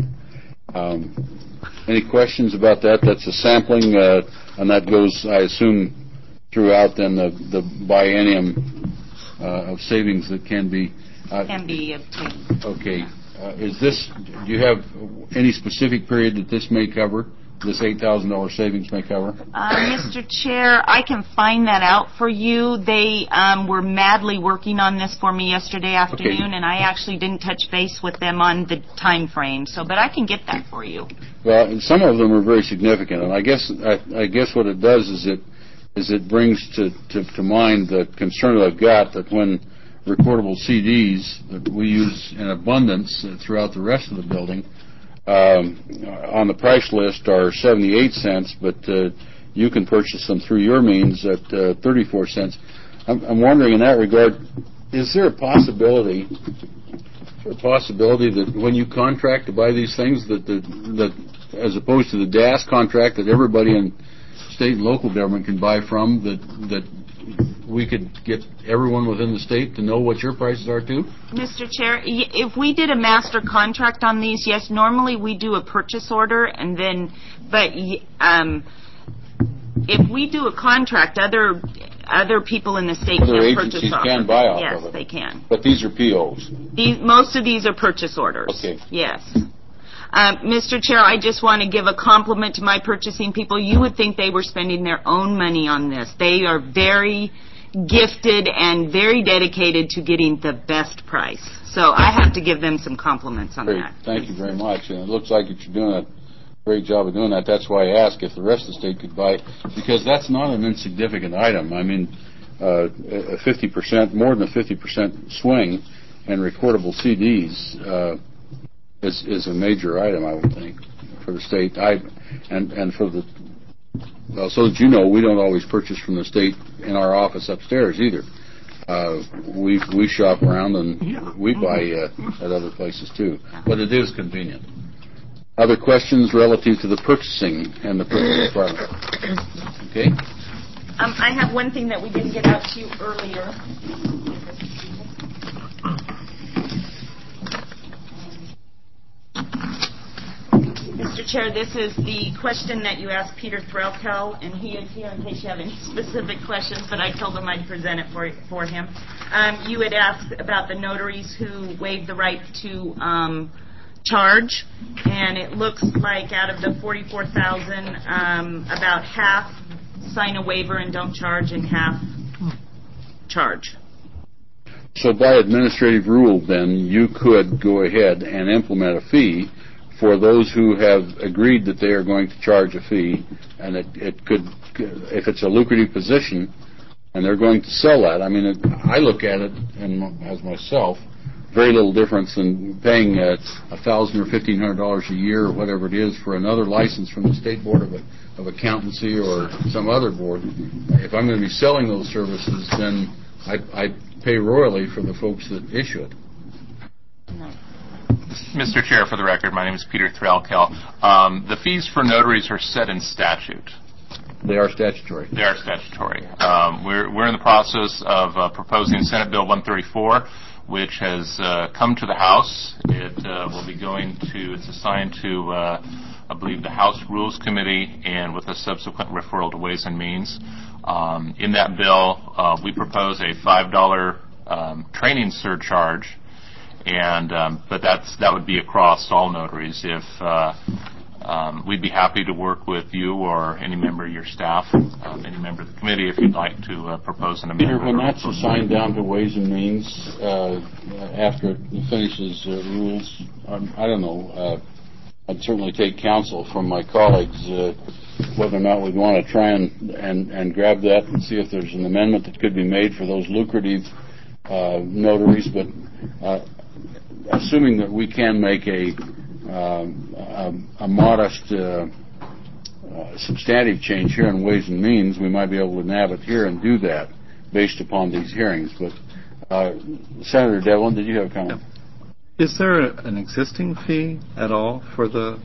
Um, any questions about that? That's a sampling, uh, and that goes, I assume, throughout then the, the biennium uh, of savings that can be uh, Can be obtained. Okay. Uh, is this? Do you have any specific period that this may cover? This eight thousand dollar savings may cover? Uh, Mister Chair, I can find that out for you. They um, were madly working on this for me yesterday afternoon, Okay. and I actually didn't touch base with them on the time frame. So, but I can get that for you. Well, and some of them are very significant, and I guess I, I guess what it does is it is it brings to, to, to mind the concern that I've got that when recordable C Ds that we use in abundance uh, throughout the rest of the building um, on the price list are seventy-eight cents, but uh, you can purchase them through your means at uh, thirty-four cents. I'm, I'm wondering in that regard, is there a possibility is there a possibility that when you contract to buy these things that the, that as opposed to the D A S contract that everybody in state and local government can buy from, that that we could get everyone within the state to know what your prices are too? Mister Chair, y- if we did a master contract on these, yes, normally we do a purchase order and then, but y- um, if we do a contract, other other people in the state Other can purchase agencies off can of buy it. off yes, of it. they can. But these are P Os. These, most of these are purchase orders. Okay. Yes. Um, Mister Chair, I just want to give a compliment to my purchasing people. You would think they were spending their own money on this. They are very gifted and very dedicated to getting the best price. So I have to give them some compliments on Great. that. Thank you very much. And it looks like that you're doing a great job of doing that. That's why I asked if the rest of the state could buy, because that's not an insignificant item. I mean, uh, a fifty percent, more than a fifty percent swing in recordable C Ds uh, is, is a major item, I would think, for the state. I and and for the well, so that you know, we don't always purchase from the state in our office upstairs either. Uh, we we shop around and we buy uh, at other places too, but it is convenient. Other questions relative to the purchasing and the purchase department? Okay. Um, I have one thing that we didn't get out to you earlier. Mister Chair, this is the question that you asked Peter Threlkel, and he is here in case you have any specific questions, but I told him I'd present it for, for him. Um, you had asked about the notaries who waive the right to um, charge, and it looks like out of the forty-four thousand, um, about half sign a waiver and don't charge, and half charge. So by administrative rule, then, you could go ahead and implement a fee for those who have agreed that they are going to charge a fee, and it, it could, if it's a lucrative position, and they're going to sell that. I mean, it, I look at it, and as myself, very little difference in paying a thousand or fifteen hundred dollars a year or whatever it is for another license from the State Board of, of Accountancy or some other board. If I'm going to be selling those services, then I, I pay royally for the folks that issue it. Mister Chair, for the record, my name is Peter Threlkel. Um, the fees for notaries are set in statute. They are statutory. They are statutory. Um, we're, we're in the process of uh, proposing Senate Bill one thirty-four, which has uh, come to the House. It uh, will be going to, it's assigned to, uh, I believe, the House Rules Committee, and with a subsequent referral to Ways and Means. Um, in that bill, uh, we propose a five dollar um, training surcharge. And um, but that's that would be across all notaries. If uh, um, we'd be happy to work with you or any member of your staff, um, any member of the committee, if you'd like to uh, propose an Peter, amendment. when that's assigned down to Ways and Means uh, after it finishes uh, rules, um, I don't know. Uh, I'd certainly take counsel from my colleagues. Uh, whether or not we want to try and, and, and grab that and see if there's an amendment that could be made for those lucrative uh, notaries. But uh, assuming that we can make a, um, a, a modest uh, uh, substantive change here in Ways and Means, we might be able to nab it here and do that based upon these hearings. But uh, Senator Devlin, did you have a comment? Is there a, an existing fee at all for the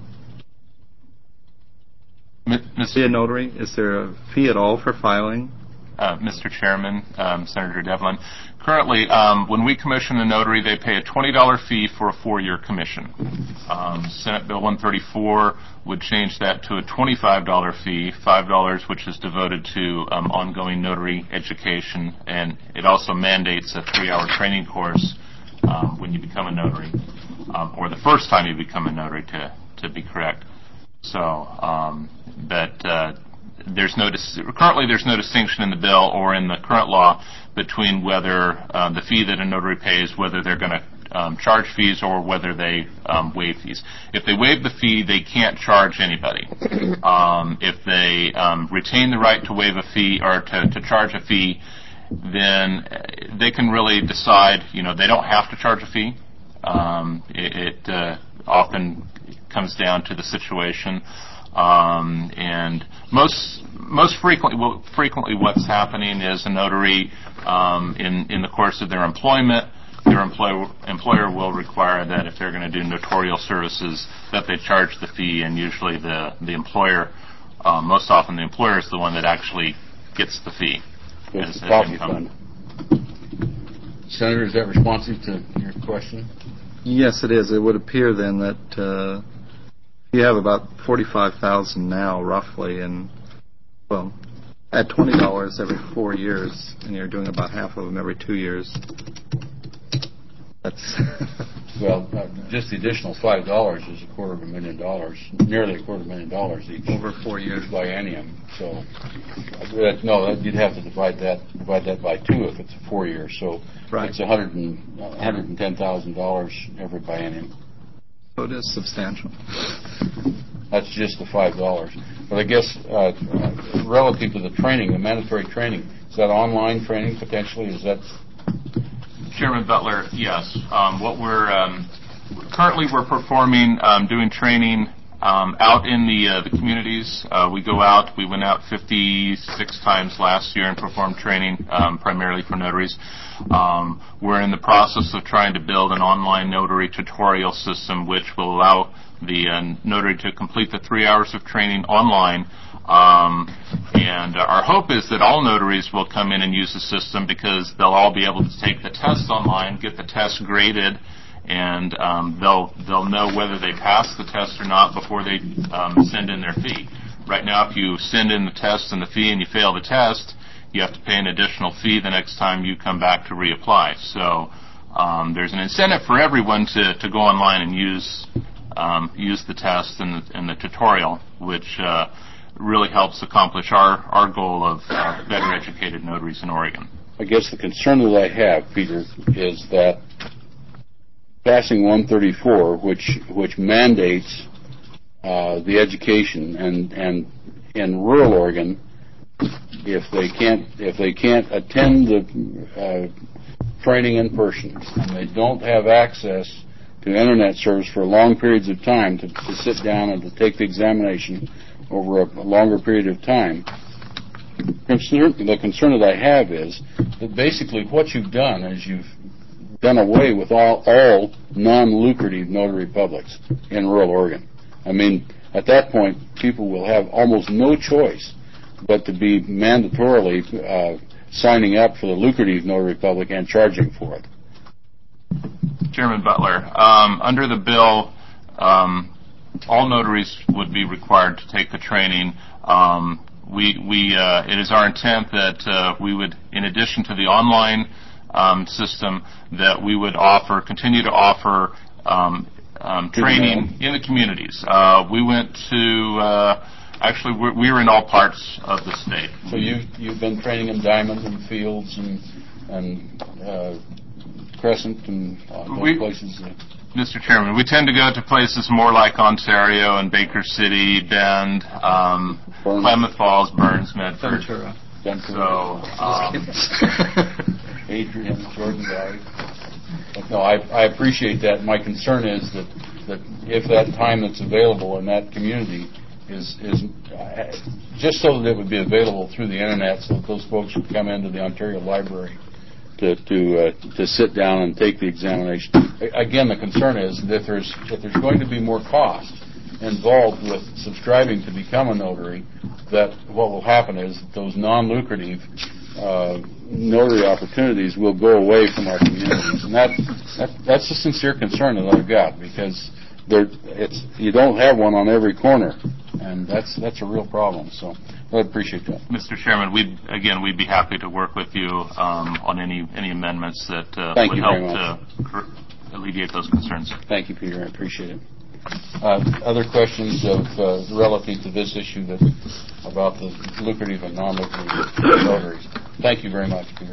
be a notary? Is there a fee at all for filing? Uh, Mister Chairman, um, Senator Devlin, currently, um, when we commission a notary, they pay a twenty dollars fee for a four-year commission. Um, Senate Bill one thirty-four would change that to a twenty-five dollars fee, five dollars which is devoted to um, ongoing notary education, and it also mandates a three-hour training course um, when you become a notary, um, or the first time you become a notary, to, to be correct. So, um, but uh, there's no dis- currently there's no distinction in the bill or in the current law between whether uh, the fee that a notary pays, whether they're going to um, charge fees or whether they um, waive fees. If they waive the fee, they can't charge anybody. Um, if they um, retain the right to waive a fee or to, to charge a fee, then they can really decide, you know, they don't have to charge a fee. Um, it it uh, often comes down to the situation. Um, and most most frequently, well, frequently what's happening is a notary, um, in, in the course of their employment, their employer, employer will require that if they're going to do notarial services, that they charge the fee, and usually the, the employer, um, most often the employer is the one that actually gets the fee. As, as, the as property fund. Senator, is that responsive to your question? Yes, it is. It would appear then that uh, you have about forty-five thousand now, roughly, and well, at twenty dollars every four years, and you're doing about half of them every two years. That's well, uh, just the additional five dollars is a quarter of a million dollars, nearly a quarter of a million dollars each over four years each biennium. So, uh, that, no, that, you'd have to divide that divide that by two if it's a four year. So right. It's a hundred and uh, hundred and ten thousand dollars every biennium. So it is substantial. That's just the five dollars. But I guess uh, uh, relative to the training, the mandatory training, is that online training potentially? Is that? Chairman Butler, yes. Um, what we're um, currently we're performing, um, doing training um, out in the uh, the communities. Uh, we go out. We went out fifty-six times last year and performed training um, primarily for notaries. Um, we're in the process of trying to build an online notary tutorial system, which will allow the uh, notary to complete the three hours of training online. Um, and our hope is that all notaries will come in and use the system because they'll all be able to take the test online, get the test graded, and um, they'll they'll know whether they pass the test or not before they um, send in their fee. Right now, if you send in the test and the fee and you fail the test, you have to pay an additional fee the next time you come back to reapply. So um, there's an incentive for everyone to, to go online and use um, use the test and the, and the tutorial, which uh, really helps accomplish our, our goal of uh, better educated notaries in Oregon. I guess the concern that I have, Peter, is that passing one thirty-four, which which mandates uh, the education, and and in rural Oregon, if they can't if they can't attend the uh, training in person and they don't have access to internet service for long periods of time to, to sit down and to take the examination over a, a longer period of time, concern, the concern that I have is that basically what you've done is you've done away with all, all non-lucrative notary publics in rural Oregon. I mean, at that point, people will have almost no choice but to be mandatorily uh, signing up for the lucrative notary public and charging for it. Chairman Butler, um, under the bill, um, all notaries would be required to take the training. Um, we, we, uh, it is our intent that uh, we would, in addition to the online um, system, that we would offer, continue to offer um, um, training in the communities. Uh, we went to, uh, actually, we're, we were in all parts of the state. So you've, you've been training in Diamond and Fields and, and uh, Crescent and uh, those we, places? Uh, Mister Chairman, we tend to go to places more like Ontario and Baker City, Bend, um, Burns. Klamath Falls, Burns, Medford. Ventura. So, um, Adrian, Jordan Valley. But no, I, I appreciate that. My concern is that, that if that time that's available in that community is, is uh, just so that it would be available through the internet so that those folks would come into the Ontario Library to to, uh, to sit down and take the examination. Again, the concern is that if there's, if there's going to be more cost involved with subscribing to become a notary, that what will happen is those non-lucrative uh, notary opportunities will go away from our communities, and that, that that's a sincere concern that I've got, because there it's you don't have one on every corner, and that's that's a real problem. So I appreciate that, Mister Chairman. We again, we'd be happy to work with you um, on any any amendments that uh, Thank would you help very to cr- alleviate those concerns. Thank you, Peter. I appreciate it. Uh, other questions of uh, relative to this issue that about the lucrative and non-lucrative notaries? Thank you very much, Peter.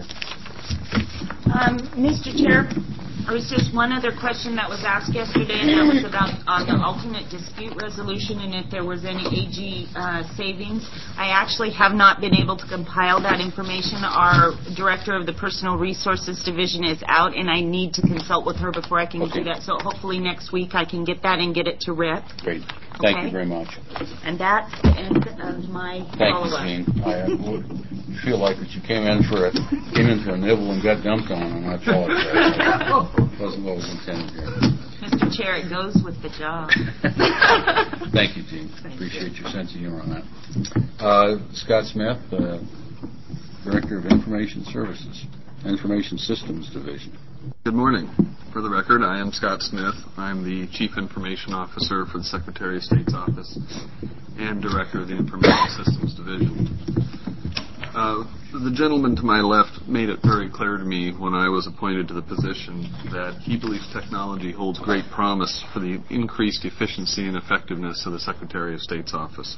Um, Mister Chair, there was just one other question that was asked yesterday, and that was about on the ultimate dispute resolution and if there was any A G uh, savings. I actually have not been able to compile that information. Our director of the Personal Resources Division is out, and I need to consult with her before I can Okay. do that. So hopefully next week I can get that and get it to Rick. Great. Thank Okay. you very much. And that's the end of my Thank you, follow-up. Gene. I uh, would feel like that you came in for a came in for a nibble and got dumped on, and I apologize. Wasn't what was intended here. Mister Chair, it goes with the job. Thank you, Gene. Appreciate your sense of humor on that. Uh, Scott Smith, uh, Director of Information Services, Information Systems Division. Good morning. For the record, I am Scott Smith. I'm the Chief Information Officer for the Secretary of State's Office and Director of the Information Systems Division. Uh, the gentleman to my left made it very clear to me when I was appointed to the position that he believes technology holds great promise for the increased efficiency and effectiveness of the Secretary of State's Office.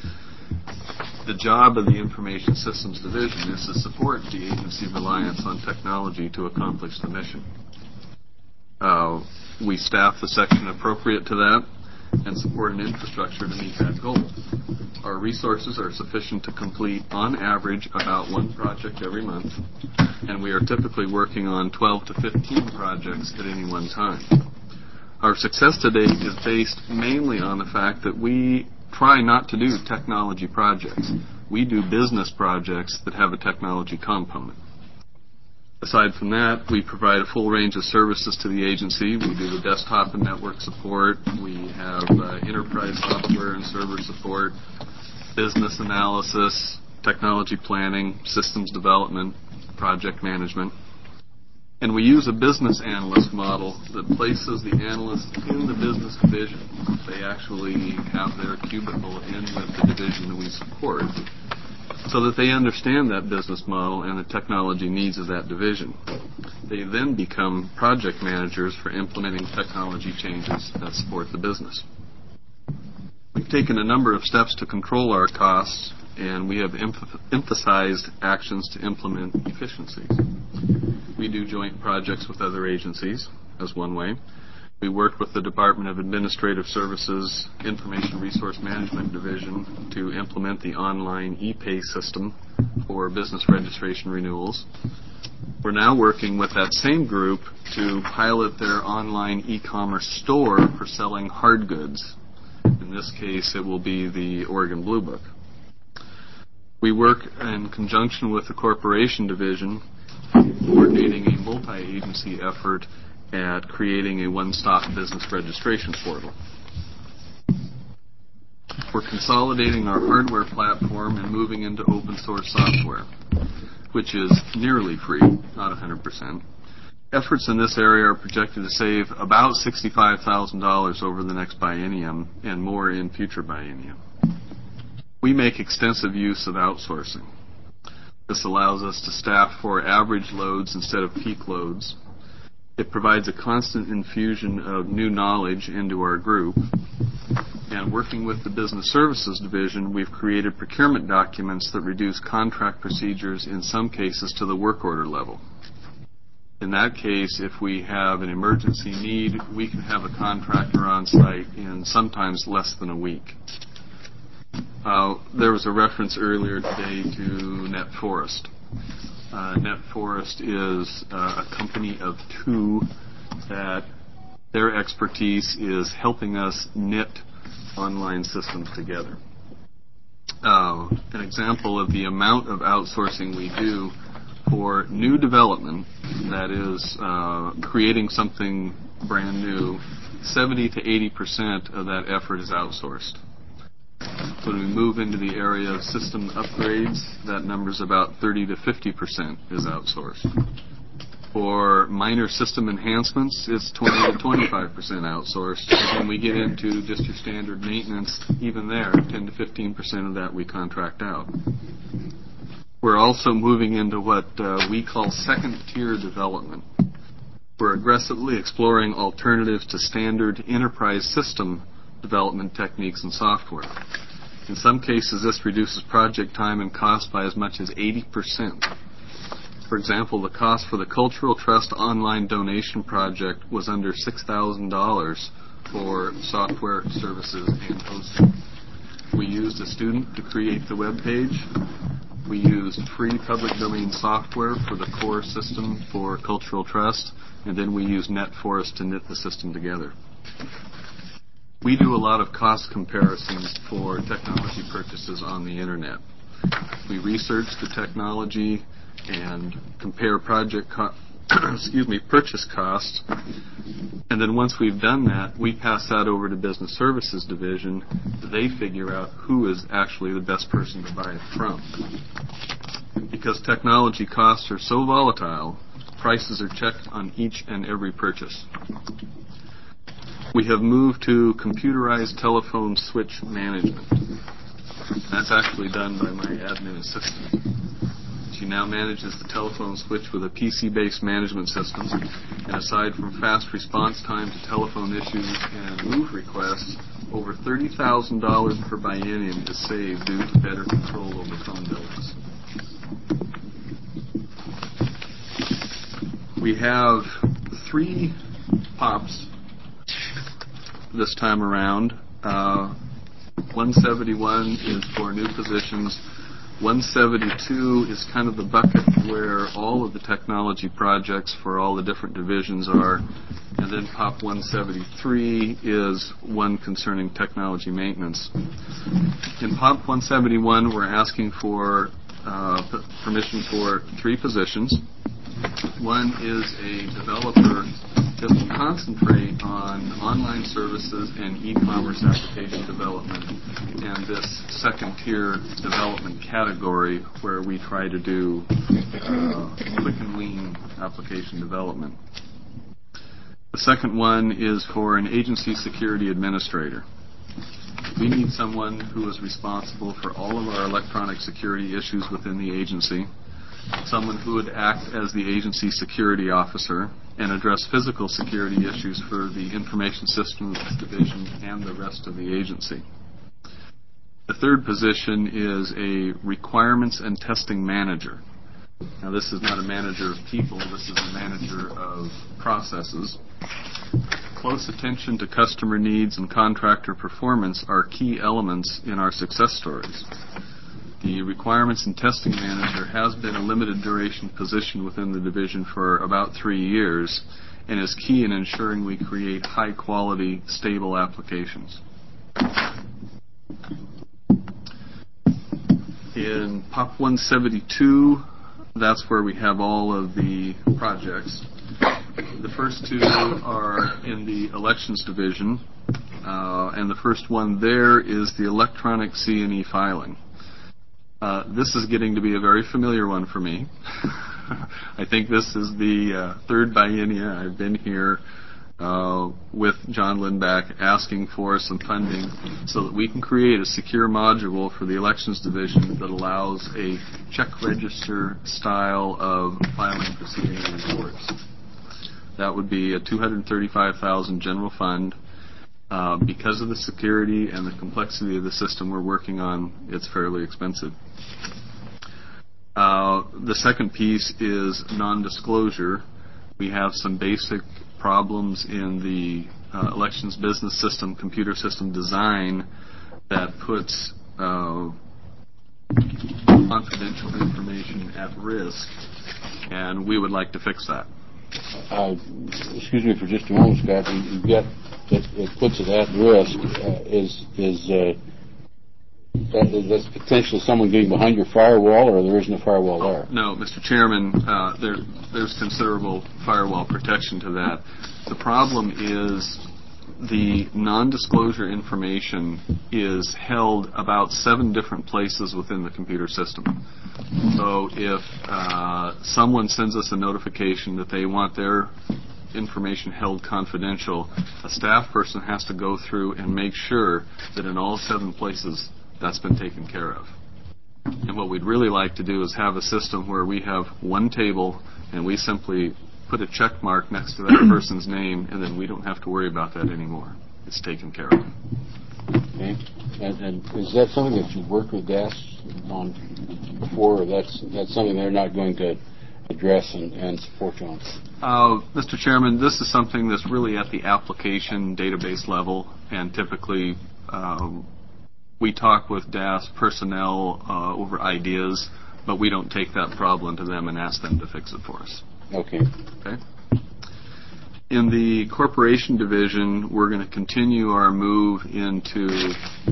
The job of the Information Systems Division is to support the agency's reliance on technology to accomplish the mission. Uh, we staff the section appropriate to that and support an infrastructure to meet that goal. Our resources are sufficient to complete, on average, about one project every month, and we are typically working on twelve to fifteen projects at any one time. Our success to date is based mainly on the fact that we try not to do technology projects. We do business projects that have a technology component. Aside from that, we provide a full range of services to the agency. We do the desktop and network support. We have uh, enterprise software and server support, business analysis, technology planning, systems development, project management. And we use a business analyst model that places the analyst in the business division. They actually have their cubicle in with the division that we support, so that they understand that business model and the technology needs of that division. They then become project managers for implementing technology changes that support the business. We've taken a number of steps to control our costs, and we have emph- emphasized actions to implement efficiencies. We do joint projects with other agencies, as one way. We worked with the Department of Administrative Services Information Resource Management Division to implement the online e-pay system for business registration renewals. We're now working with that same group to pilot their online e-commerce store for selling hard goods. In this case, it will be the Oregon Blue Book. We work in conjunction with the Corporation Division, coordinating a multi-agency effort at creating a one-stop business registration portal. We're consolidating our hardware platform and moving into open source software, which is nearly free, not one hundred percent. Efforts in this area are projected to save about sixty-five thousand dollars over the next biennium and more in future biennium. We make extensive use of outsourcing. This allows us to staff for average loads instead of peak loads. It provides a constant infusion of new knowledge into our group. And working with the Business Services Division, we've created procurement documents that reduce contract procedures in some cases to the work order level. In that case, if we have an emergency need, we can have a contractor on site in sometimes less than a week. Uh, there was a reference earlier today to NetForest. Uh, NetForest is uh, a company of two that their expertise is helping us knit online systems together. Uh, an example of the amount of outsourcing we do for new development, that is uh, creating something brand new, seventy to eighty percent of that effort is outsourced. When we move into the area of system upgrades, that number is about thirty to fifty percent is outsourced. For minor system enhancements, it's twenty to twenty-five percent outsourced. And when we get into just your standard maintenance, even there, ten to fifteen percent of that we contract out. We're also moving into what uh, we call second-tier development. We're aggressively exploring alternatives to standard enterprise system development techniques and software. In some cases, this reduces project time and cost by as much as eighty percent. For example, the cost for the Cultural Trust online donation project was under six thousand dollars for software, services, and hosting. We used a student to create the web page. We used free public domain software for the core system for Cultural Trust, and then we used NetForest to knit the system together. We do a lot of cost comparisons for technology purchases on the Internet. We research the technology and compare project co- excuse me, purchase costs, and then once we've done that, we pass that over to Business Services Division. They figure out who is actually the best person to buy it from. Because technology costs are so volatile, prices are checked on each and every purchase. We have moved to computerized telephone switch management. That's actually done by my admin assistant. She now manages the telephone switch with a P C-based management system. And aside from fast response time to telephone issues and move requests, over thirty thousand dollars per biennium is saved due to better control over phone bills. We have three pops this time around. Uh, one seventy-one is for new positions. one seventy-two is kind of the bucket where all of the technology projects for all the different divisions are. And then Pop one seventy-three is one concerning technology maintenance. In Pop one seventy-one, we're asking for uh, p- permission for three positions. One is a developer that will concentrate on online services and e-commerce application development, and this second-tier development category where we try to do uh, quick and lean application development. The second one is for an agency security administrator. We need someone who is responsible for all of our electronic security issues within the agency, someone who would act as the agency security officer and address physical security issues for the Information Systems Division and the rest of the agency. The third position is a requirements and testing manager. Now, this is not a manager of people, this is a manager of processes. Close attention to customer needs and contractor performance are key elements in our success stories. The requirements and testing manager has been a limited duration position within the division for about three years and is key in ensuring we create high quality, stable applications. In Pop one seventy-two, that's where we have all of the projects. The first two are in the elections division, uh, and the first one there is the electronic C and E filing. Uh, this is getting to be a very familiar one for me. I think this is the uh, third biennia I've been here uh, with John Lindback asking for some funding so that we can create a secure module for the elections division that allows a check register style of filing proceeding reports. That would be a two hundred thirty-five thousand dollars general fund. Uh, because of the security and the complexity of the system we're working on, it's fairly expensive. Uh, the second piece is non-disclosure. We have some basic problems in the uh, elections business system, computer system design that puts uh, confidential information at risk, and we would like to fix that. Uh, excuse me for just a moment, Scott. You, you get it, it puts it at risk. Uh, is is uh, that, is that potentially someone getting behind your firewall, or there isn't a firewall there? No, Mister Chairman, uh, there there's considerable firewall protection to that. The problem is the non-disclosure information is held about seven different places within the computer system. So if uh, someone sends us a notification that they want their information held confidential, a staff person has to go through and make sure that in all seven places that's been taken care of. And what we'd really like to do is have a system where we have one table and we simply put a check mark next to that person's name, and then we don't have to worry about that anymore. It's taken care of. Okay. And, and is that something that you've worked with D A S on before, or that's that's something they're not going to address and, and support you on? Uh, Mister Chairman, this is something that's really at the application database level, and typically um, we talk with D A S personnel uh, over ideas, but we don't take that problem to them and ask them to fix it for us. Okay. Okay. In the corporation division, we're going to continue our move into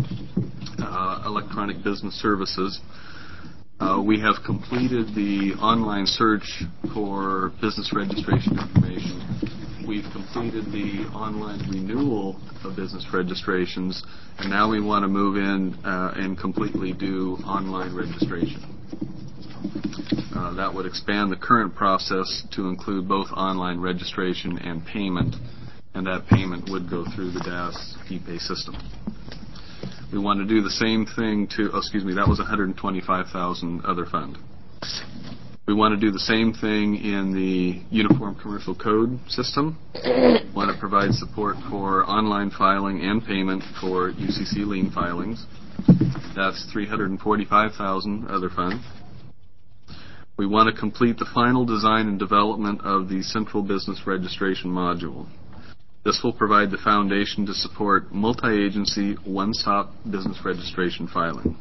uh, electronic business services. Uh, we have completed the online search for business registration information. We've completed the online renewal of business registrations, and now we want to move in uh, and completely do online registration. Uh, that would expand the current process to include both online registration and payment, and that payment would go through the D A S ePay system. We want to do the same thing to, oh, excuse me, that was one hundred twenty-five thousand dollars other fund. We want to do the same thing in the Uniform Commercial Code system. We want to provide support for online filing and payment for U C C lien filings. That's three hundred forty-five thousand dollars other fund. We want to complete the final design and development of the Central Business Registration module. This will provide the foundation to support multi-agency, one-stop business registration filing.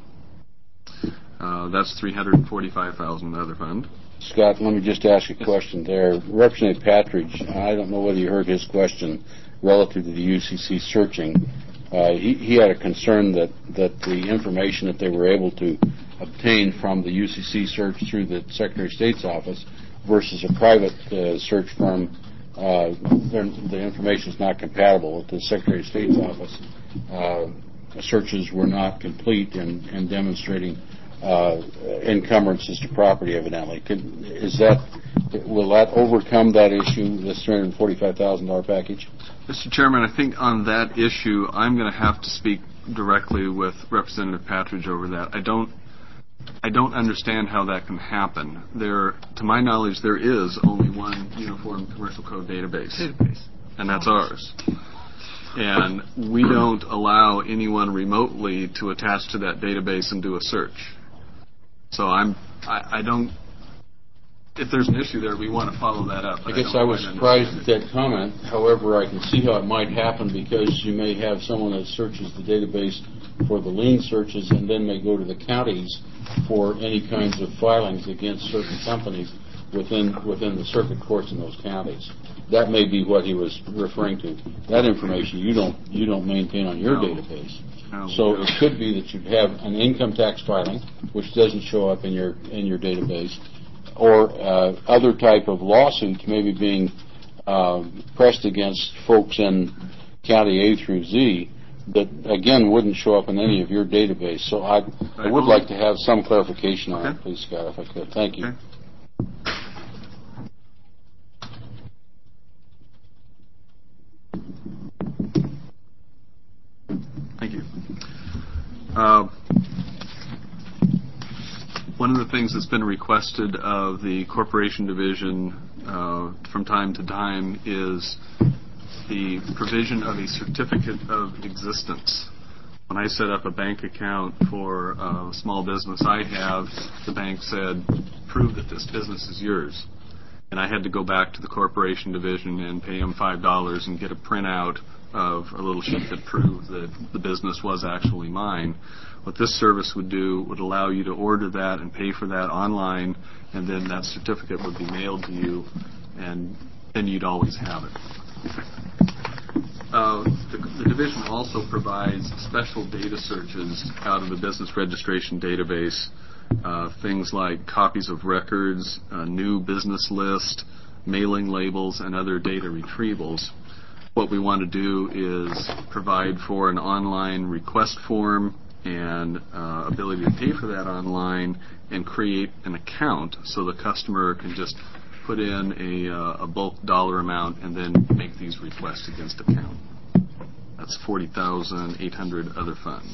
Uh, that's three hundred forty-five thousand dollars other fund. Scott, let me just ask a question there. Representative Patridge, I don't know whether you heard his question relative to the U C C searching. Uh, he, he had a concern that, that the information that they were able to obtain from the U C C search through the Secretary of State's office versus a private uh, search firm, uh, the information is not compatible with the Secretary of State's office. Uh, searches were not complete in, in demonstrating uh, encumbrances to property, evidently. Could, is that, will that overcome that issue, this three hundred forty-five thousand dollars package? Mister Chairman, I think on that issue, I'm going to have to speak directly with Representative Patridge over that. I don't I don't understand how that can happen. There, to my knowledge, there is only one Uniform Commercial Code database, Database. and that's ours. And we don't allow anyone remotely to attach to that database and do a search. So I'm, I, I don't, if there's an issue there, we want to follow that up. I guess I was surprised at that comment. However, I can see how it might happen because you may have someone that searches the database for the lien searches and then may go to the counties for any kinds of filings against certain companies within within the circuit courts in those counties. That may be what he was referring to. That information you don't you don't maintain on your No. database. No, So no. it could be that you'd have an income tax filing, which doesn't show up in your in your database, or uh, other type of lawsuits maybe being uh, pressed against folks in County A through Z that, again, wouldn't show up in any of your database. So I, I would like to have some clarification on Okay. it, please, Scott, if I could. Thank you. Okay. Thank you. Uh, one of the things that's been requested of the Corporation Division uh, from time to time is the provision of a certificate of existence. When I set up a bank account for a small business I have, the bank said, prove that this business is yours. and I had to go back to the corporation division and pay them five dollars and get a printout of a little sheet that proved that the business was actually mine. What this service would do would allow you to order that and pay for that online, and then that certificate would be mailed to you, and then you'd always have it. Uh, the, the division also provides special data searches out of the business registration database, uh, things like copies of records, a new business list, mailing labels, and other data retrievals. What we want to do is provide for an online request form and uh, ability to pay for that online and create an account so the customer can just put in a, uh, a bulk dollar amount and then make these requests against account. That's forty thousand eight hundred other fund.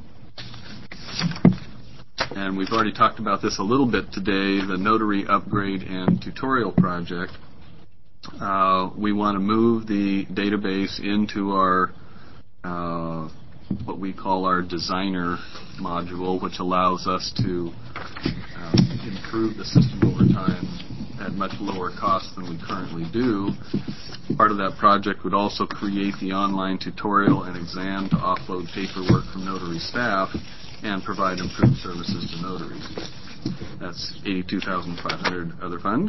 And we've already talked about this a little bit today, the notary upgrade and tutorial project. Uh, we want to move the database into our uh, what we call our designer module, which allows us to uh, improve the system over time at much lower cost than we currently do. Part of that project would also create the online tutorial and exam to offload paperwork from notary staff and provide improved services to notaries. That's eighty-two thousand five hundred other fund.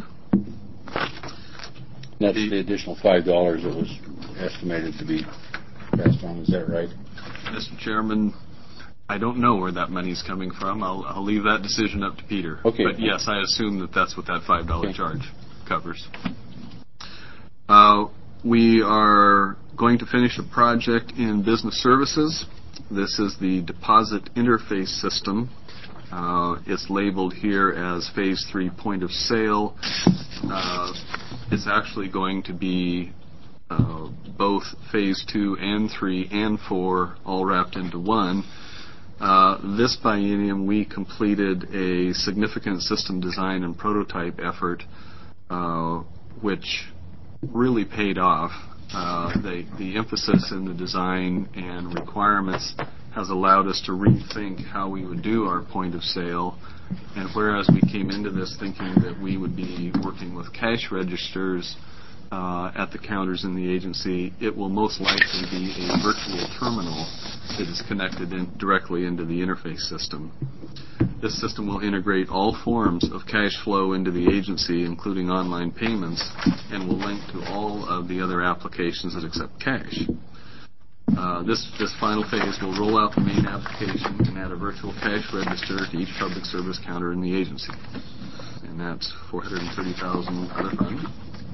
That's the additional five dollars that was estimated to be passed on. Is that right? Mister Chairman, I don't know where that money's coming from. I'll, I'll leave that decision up to Peter. Okay. But yes, I assume that that's what that five dollars okay. charge covers. Uh, we are going to finish a project in business services. This is the deposit interface system. Uh, it's labeled here as phase three point of sale. Uh, it's actually going to be uh, both phase two and three and four all wrapped into one. Uh, this biennium we completed a significant system design and prototype effort uh, which really paid off. Uh, the, the emphasis in the design and requirements has allowed us to rethink how we would do our point of sale. And whereas we came into this thinking that we would be working with cash registers uh, at the counters in the agency, it will most likely be a virtual terminal that is connected in directly into the interface system. This system will integrate all forms of cash flow into the agency, including online payments, and will link to all of the other applications that accept cash. Uh, this, this final phase will roll out the main application and add a virtual cash register to each public service counter in the agency. And that's four hundred thirty thousand dollars other fund.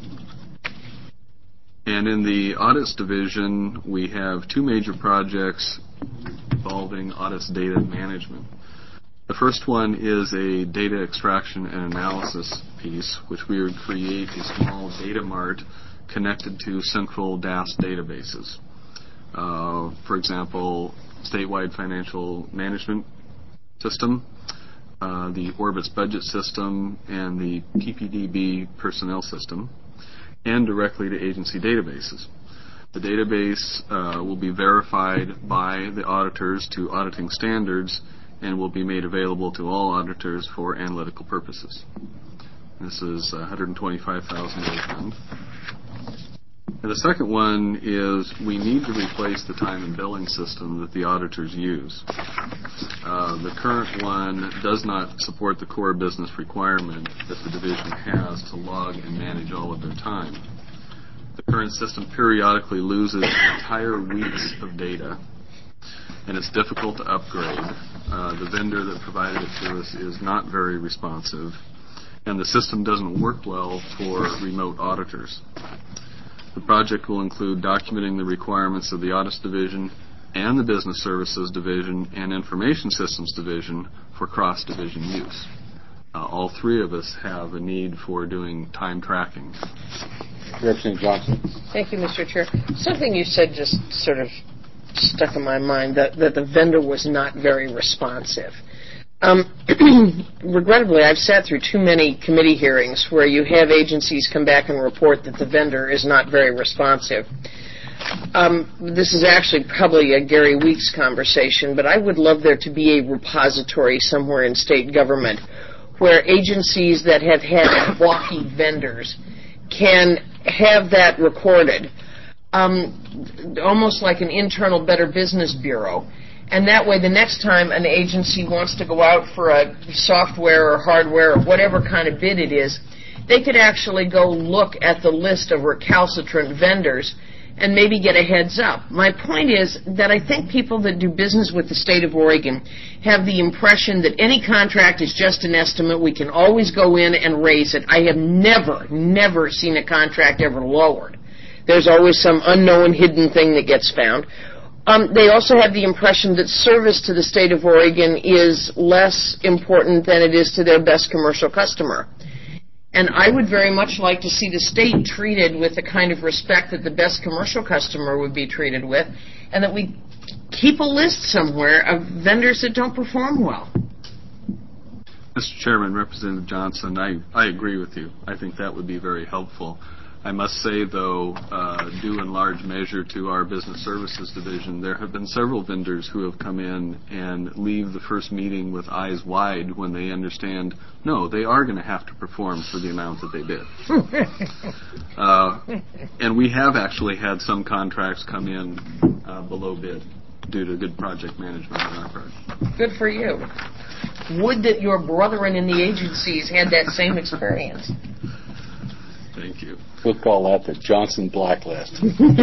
And in the audits division, we have two major projects involving audits data management. The first one is a data extraction and analysis piece, which we would create a small data mart connected to central D A S databases. Uh, for example, statewide financial management system, uh, the Orbitz budget system, and the P P D B personnel system, and directly to agency databases. The database uh, will be verified by the auditors to auditing standards and will be made available to all auditors for analytical purposes. This is one hundred twenty-five thousand dollars. And the second one is we need to replace the time and billing system that the auditors use. Uh, the current one does not support the core business requirement that the division has to log and manage all of their time. The current system periodically loses entire weeks of data, and it's difficult to upgrade. Uh, the vendor that provided it to us is not very responsive, and the system doesn't work well for remote auditors. The project will include documenting the requirements of the Audits Division and the Business Services Division and Information Systems Division for cross-division use. Uh, all three of us have a need for doing time tracking. Representative Johnson. Thank you, Mister Chair. Something you said just sort of stuck in my mind, that, that the vendor was not very responsive. Um, regrettably, I've sat through too many committee hearings where you have agencies come back and report that the vendor is not very responsive. Um, this is actually probably a Gary Weeks conversation, but I would love there to be a repository somewhere in state government where agencies that have had walkie vendors can have that recorded, um, almost like an internal Better Business Bureau. And that way, the next time an agency wants to go out for a software or hardware or whatever kind of bid it is, they could actually go look at the list of recalcitrant vendors and maybe get a heads up. My point is that I think people that do business with the state of Oregon have the impression that any contract is just an estimate. We can always go in and raise it. I have never, never seen a contract ever lowered. There's always some unknown hidden thing that gets found. Um, they also have the impression that service to the state of Oregon is less important than it is to their best commercial customer. And I would very much like to see the state treated with the kind of respect that the best commercial customer would be treated with, and that we keep a list somewhere of vendors that don't perform well. Mister Chairman, Representative Johnson, I, I agree with you. I think that would be very helpful. I must say, though, uh, due in large measure to our Business Services Division, there have been several vendors who have come in and leave the first meeting with eyes wide when they understand, no, they are going to have to perform for the amount that they bid. uh, and we have actually had some contracts come in uh, below bid due to good project management on our part. Good for you. Would that your brethren in the agencies had that same experience. Thank you. We'll call that the Johnson blacklist.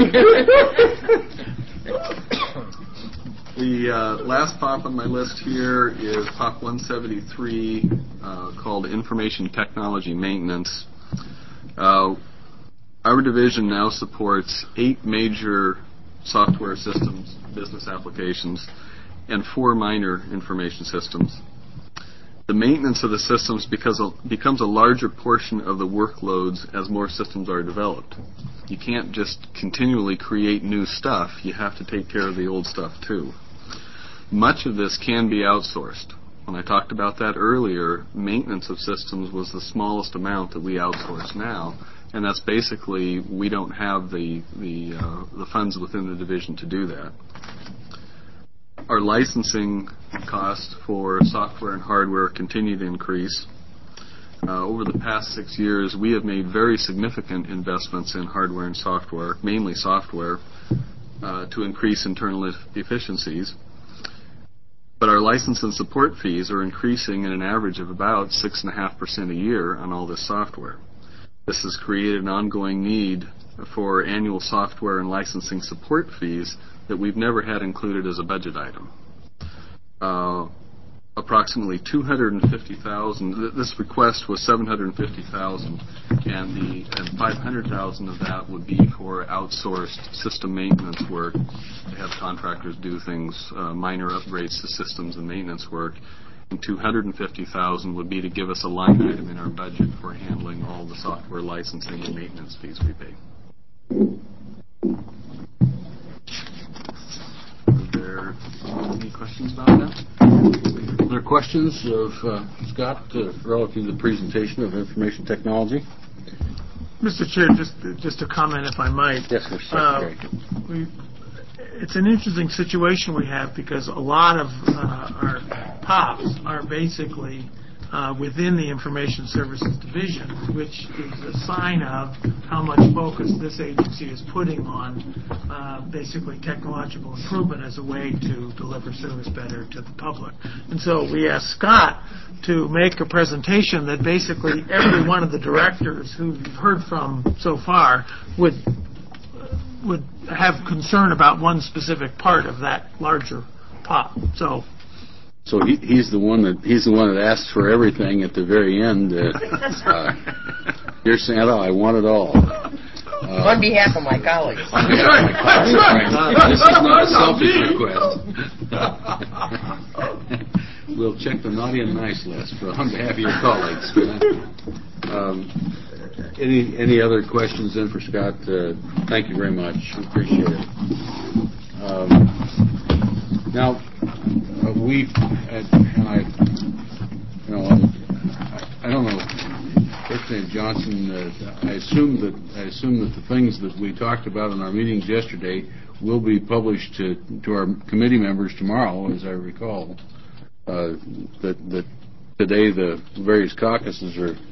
The uh, last pop on my list here is pop one seventy-three, uh, called Information Technology Maintenance. Uh, our division now supports eight major software systems, business applications, and four minor information systems. The maintenance of the systems because a, becomes a larger portion of the workloads as more systems are developed. You can't just continually create new stuff. You have to take care of the old stuff, too. Much of this can be outsourced. When I talked about that earlier, maintenance of systems was the smallest amount that we outsource now, and that's basically we don't have the, the, uh, the funds within the division to do that. Our licensing costs for software and hardware continue to increase. Uh, over the past six years, we have made very significant investments in hardware and software, mainly software, uh, to increase internal e- efficiencies. But our license and support fees are increasing at an average of about six point five percent a year on all this software. This has created an ongoing need for annual software and licensing support fees that we've never had included as a budget item. Uh, approximately two hundred fifty thousand dollars, this request was seven hundred fifty thousand dollars, and the and five hundred thousand dollars of that would be for outsourced system maintenance work, to have contractors do things, uh, minor upgrades to systems and maintenance work, and two hundred fifty thousand dollars would be to give us a line item in our budget for handling all the software licensing and maintenance fees we pay. Are there any questions about that? Are there questions of uh, Scott uh, relative to the presentation of information technology? Mister Chair, just just a comment, if I might. Yes, Mister Uh, Secretary. we, it's an interesting situation we have because a lot of uh, our pops are basically uh, within the Information Services Division, which is a sign of how much focus this agency is putting on uh, basically technological improvement as a way to deliver service better to the public. And so we asked Scott to make a presentation that basically every one of the directors who you've heard from so far would would have concern about one specific part of that larger pop. So. So he, he's the one that he's the one that asks for everything at the very end. Uh, uh, Dear Santa, I want it all. Uh, On behalf of my colleagues. This is not a selfish request. We'll check the naughty and nice list for on behalf of your colleagues. Um, any any other questions then for Scott? Uh, thank you very much. Appreciate it. Um, now. Uh, we and, and I, you know, I, I don't know, Representative Johnson. Uh, I assume that I assume that the things that we talked about in our meetings yesterday will be published to to our committee members tomorrow, as I recall. Uh, that that today the various caucuses are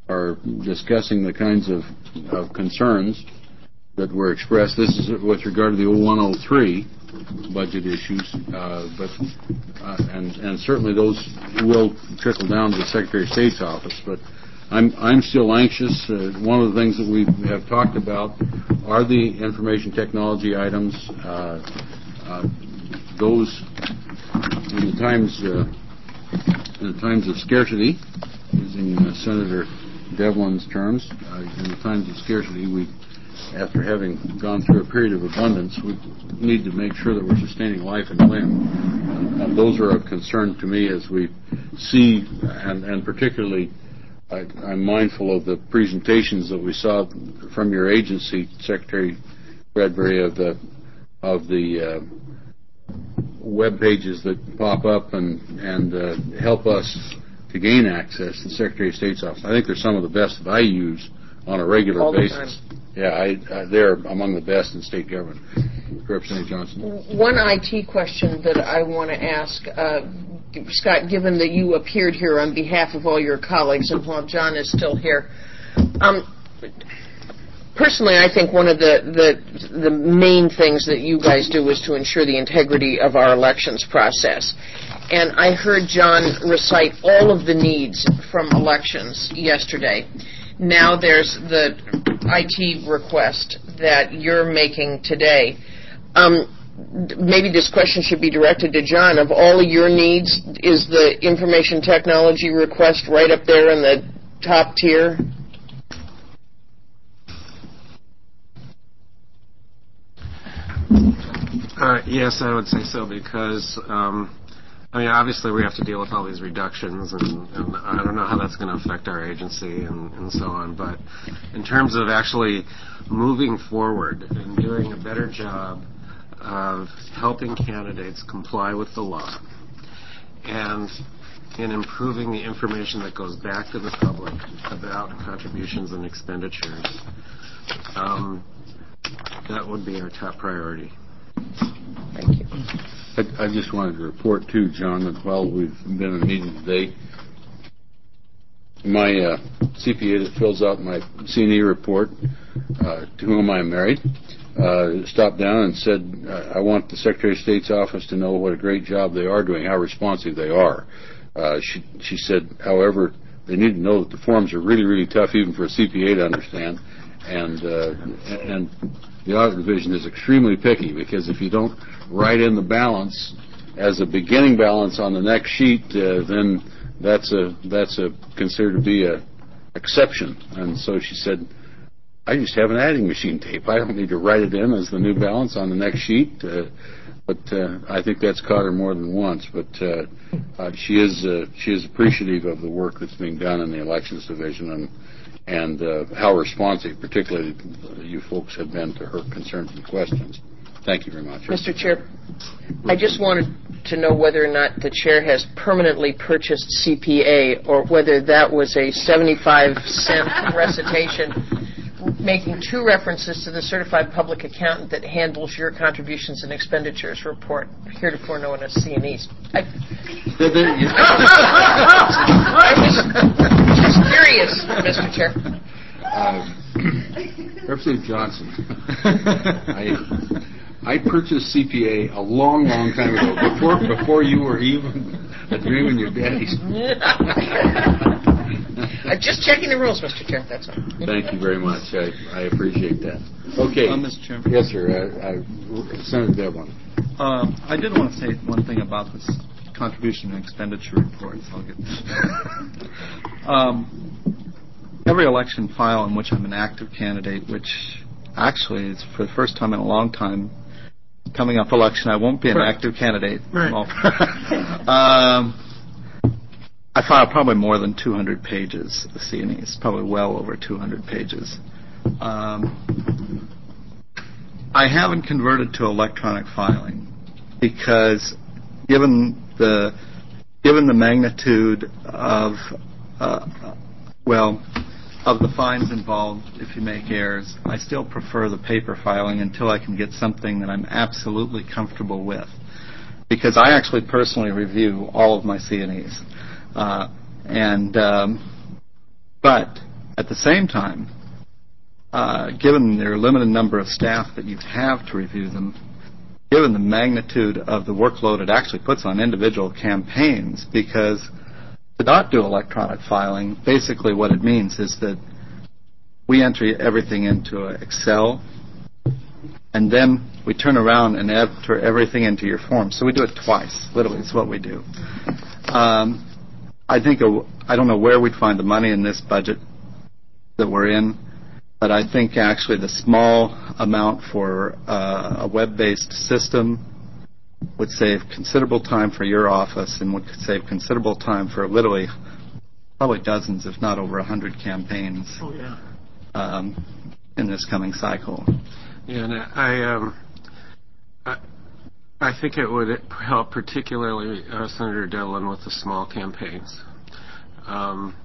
are discussing the kinds of, of concerns that were expressed. This is with regard to the oh one oh three budget issues, uh, but uh, and and certainly those will trickle down to the Secretary of State's office. But I'm I'm still anxious. Uh, one of the things that we have talked about are the information technology items. Uh, uh, those in the times uh, in the times of scarcity, using uh, Senator Devlin's terms, uh, in the times of scarcity, we, after having gone through a period of abundance, we need to make sure that we're sustaining life and limb. And, and those are of concern to me as we see, and, and particularly I, I'm mindful of the presentations that we saw from your agency, Secretary Bradbury, of the of the uh, web pages that pop up and, and uh, help us to gain access to the Secretary of State's office. I think they're some of the best that I use on a regular All the basis. time. Yeah, I, I, they're among the best in state government. Representative Johnson. One I T question that I want to ask, uh, Scott, given that you appeared here on behalf of all your colleagues, and while John is still here, um, personally, I think one of the, the the main things that you guys do is to ensure the integrity of our elections process. And I heard John recite all of the needs from elections yesterday. Now there's the I T request that you're making today. Um, maybe this question should be directed to John. Of all of your needs, is the information technology request right up there in the top tier? Uh, yes, I would say so because, um, I mean, obviously we have to deal with all these reductions, and, and I don't know how that's going to affect our agency and, and so on. But in terms of actually moving forward and doing a better job of helping candidates comply with the law and in improving the information that goes back to the public about contributions and expenditures, um, that would be our top priority. Thank you. I, I just wanted to report, too, John, that while we've been in a meeting today, my uh, C P A that fills out my C and E report, uh, to whom I'm married, uh, stopped down and said, uh, I want the Secretary of State's office to know what a great job they are doing, how responsive they are. Uh, she, she said, however, they need to know that the forms are really, really tough even for a C P A to understand, and uh, and the audit division is extremely picky, because if you don't write in the balance as a beginning balance on the next sheet, uh, then that's a that's a considered to be a exception. And so she said, I just have an adding machine tape. I don't need to write it in as the new balance on the next sheet. Uh, but uh, I think that's caught her more than once. But uh, uh, she is uh, she is appreciative of the work that's being done in the elections division, and and uh, how responsive, particularly you folks, have been to her concerns and questions. Thank you very much. Mister Chair, I just wanted to know whether or not the Chair has permanently purchased C P A, or whether that was a seventy-five cent recitation making two references to the certified public accountant that handles your contributions and expenditures report, heretofore known as C and Es. I, I was just curious, Mister Chair. Uh, Representative Johnson, I, I purchased C P A a long, long time ago, before before you were even a dream in your daddy's. I'm just checking the rules, Mister Chair. That's all. Thank you very much. I, I appreciate that. Okay. Uh, Mister Chairman. Yes, sir. I, I, Senator Devlin. Um, I did want to say one thing about this contribution and expenditure report. So I'll get um, every election file in which I'm an active candidate, which actually is for the first time in a long time, coming up election, I won't be an Right. active candidate. Right. Well, um, I filed probably more than two hundred pages of C and Es, probably well over two hundred pages. Um, I haven't converted to electronic filing because, given the given the magnitude of uh, well of the fines involved if you make errors, I still prefer the paper filing until I can get something that I'm absolutely comfortable with. Because I actually personally review all of my C and Es. Uh, and um, but At the same time, uh, given your limited number of staff that you have to review them, given the magnitude of the workload it actually puts on individual campaigns, because to not do electronic filing, basically what it means is that we enter everything into Excel, and then we turn around and enter everything into your form. So we do it twice, literally, is what we do. Um, I think, a, I don't know where we'd find the money in this budget that we're in, but I think actually the small amount for uh, a web-based system would save considerable time for your office and would save considerable time for literally probably dozens, if not over a hundred campaigns Oh, yeah. um, in this coming cycle. Yeah, and I, um, I, I think it would help particularly uh, Senator Devlin with the small campaigns, um,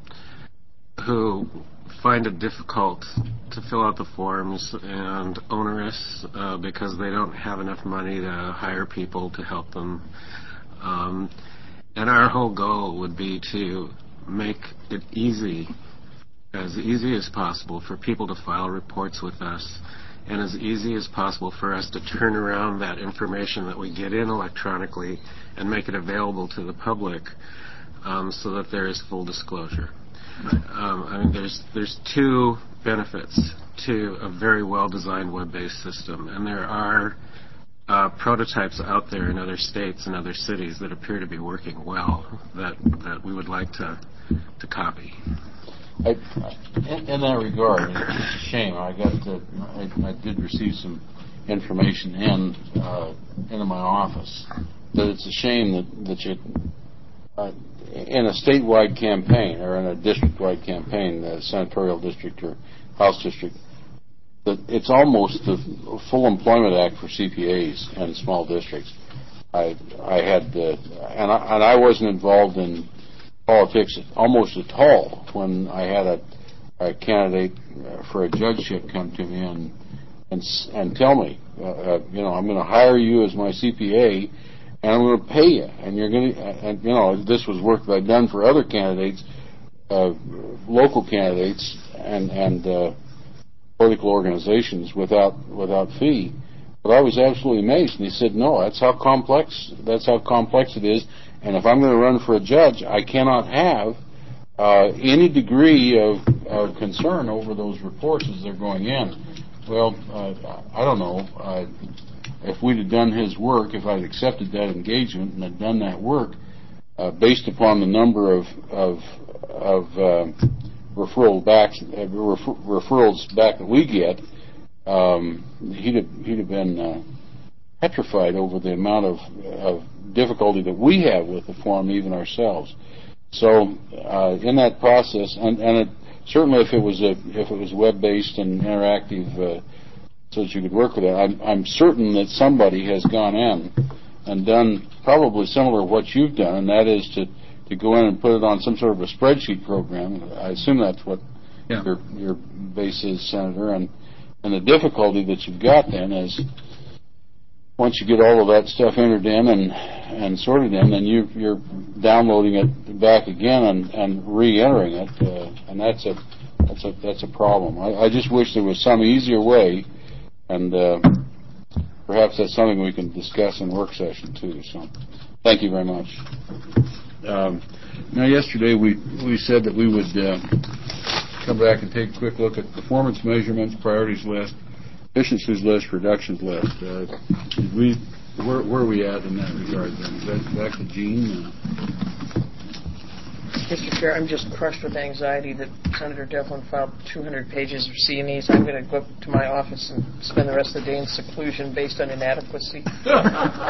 who find it difficult to fill out the forms and onerous uh, because they don't have enough money to hire people to help them. Um, and our whole goal would be to make it easy, as easy as possible for people to file reports with us, and as easy as possible for us to turn around that information that we get in electronically and make it available to the public um, so that there is full disclosure. Um, I mean, there's there's two benefits to a very well-designed web-based system, and there are uh, prototypes out there in other states and other cities that appear to be working well that that we would like to to copy. I, in, in that regard, it's just a shame. I got to, I, I did receive some information in uh, into my office that it's a shame that that you. Uh, in a statewide campaign or in a district-wide campaign, the senatorial district or House district, that it's almost the Full Employment Act for C P As and small districts. I I had uh, and I and I wasn't involved in politics almost at all when I had a, a candidate for a judgeship come to me and and and tell me, uh, uh, you know, I'm going to hire you as my C P A. And I'm going to pay you, and you're going to, and you know, this was work that I'd done for other candidates, uh, local candidates, and and uh, political organizations without without fee. But I was absolutely amazed, and he said, "No, that's how complex that's how complex it is. And if I'm going to run for a judge, I cannot have uh, any degree of, of concern over those reports as they're going in." Well, uh, I don't know. Uh, If we'd have done his work, if I'd accepted that engagement and had done that work, uh, based upon the number of of, of uh, referral backs, uh, refer, referrals back that we get, um, he'd have he'd have been uh, petrified over the amount of, of difficulty that we have with the form, even ourselves. So, uh, in that process, and, and it, certainly if it was a if it was web-based and interactive. Uh, so that you could work with it. I'm, I'm certain that somebody has gone in and done probably similar to what you've done, and that is to, to go in and put it on some sort of a spreadsheet program. I assume that's what yeah. your your base is, Senator. And, and the difficulty that you've got then is once you get all of that stuff entered in and, and sorted in, then you, you're downloading it back again and, and re-entering it, uh, and that's a that's a that's a problem. I, I just wish there was some easier way. And uh, perhaps that's something we can discuss in work session too. So, thank you very much. Um, now, yesterday we we said that we would uh, come back and take a quick look at performance measurements, priorities list, efficiencies list, reductions list. Uh, did we where where are we at in that regard? Then is that back to Gene? Uh, Mister Chair, I'm just crushed with anxiety that Senator Devlin filed two hundred pages of C and Es. I'm going to go to my office and spend the rest of the day in seclusion based on inadequacy. uh,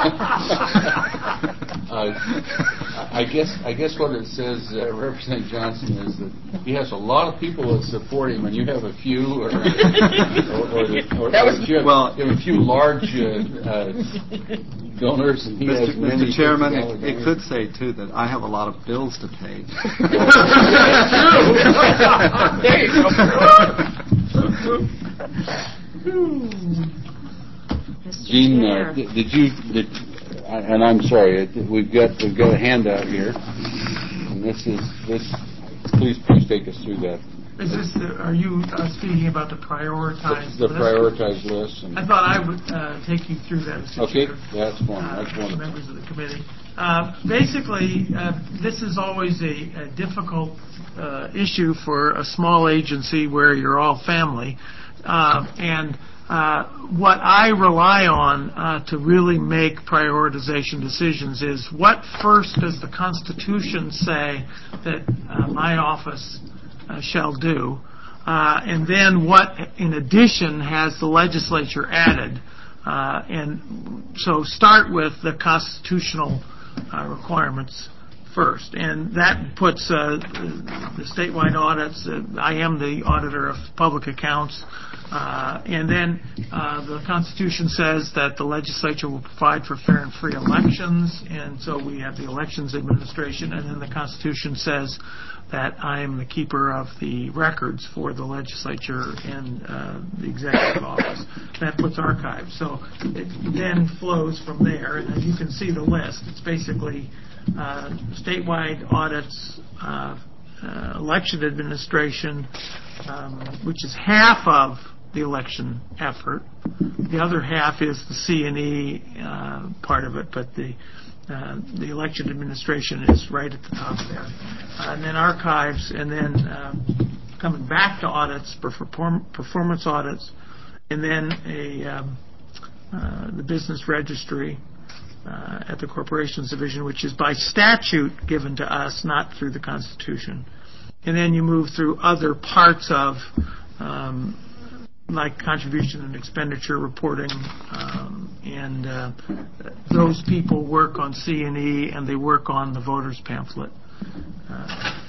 I guess I guess what it says, uh, Representative Johnson, is that he has a lot of people that support him, and you have a few, or, or, or, the, or, that was, or you, have, well, you have a few large uh, uh, donors, and he Mister has many. Mister Chairman, it, it could say too that I have a lot of bills to pay. There you go. Gene, uh, did, did you? Did, and I'm sorry, we've got we've got a handout here, and this is this. Please, please take us through that. Is this, the- are you uh, speaking about the prioritized The list? prioritized list. And I thought I would uh, take you through that. Mister Okay, Chair. that's fine. Uh, That's wonderful. members of the committee. Uh, basically, uh, this is always a, a difficult uh, issue for a small agency where you're all family. Uh, and uh, what I rely on uh, to really make prioritization decisions is what first does the Constitution say that uh, my office uh, shall do, uh, and then what, in addition, has the legislature added. Uh, and so start with the constitutional uh, requirements first. And that puts uh, the statewide audits. Uh, I am the auditor of public accounts. Uh, and then uh, the Constitution says that the legislature will provide for fair and free elections. And so we have the Elections Administration. And then the Constitution says that I am the keeper of the records for the legislature and uh, the executive office. That puts archives. So it then flows from there, and you can see the list. It's basically uh, statewide audits, uh, uh, election administration, um, which is half of the election effort. The other half is the C and E uh, part of it, but the Uh, the election administration is right at the top there. Uh, and then archives, and then uh, coming back to audits, perform- performance audits, and then a um, uh, the business registry uh, at the Corporations Division, which is by statute given to us, not through the Constitution. And then you move through other parts of um, like contribution and expenditure reporting, um, and uh, those people work on C and E, and they work on the voters pamphlet. Uh,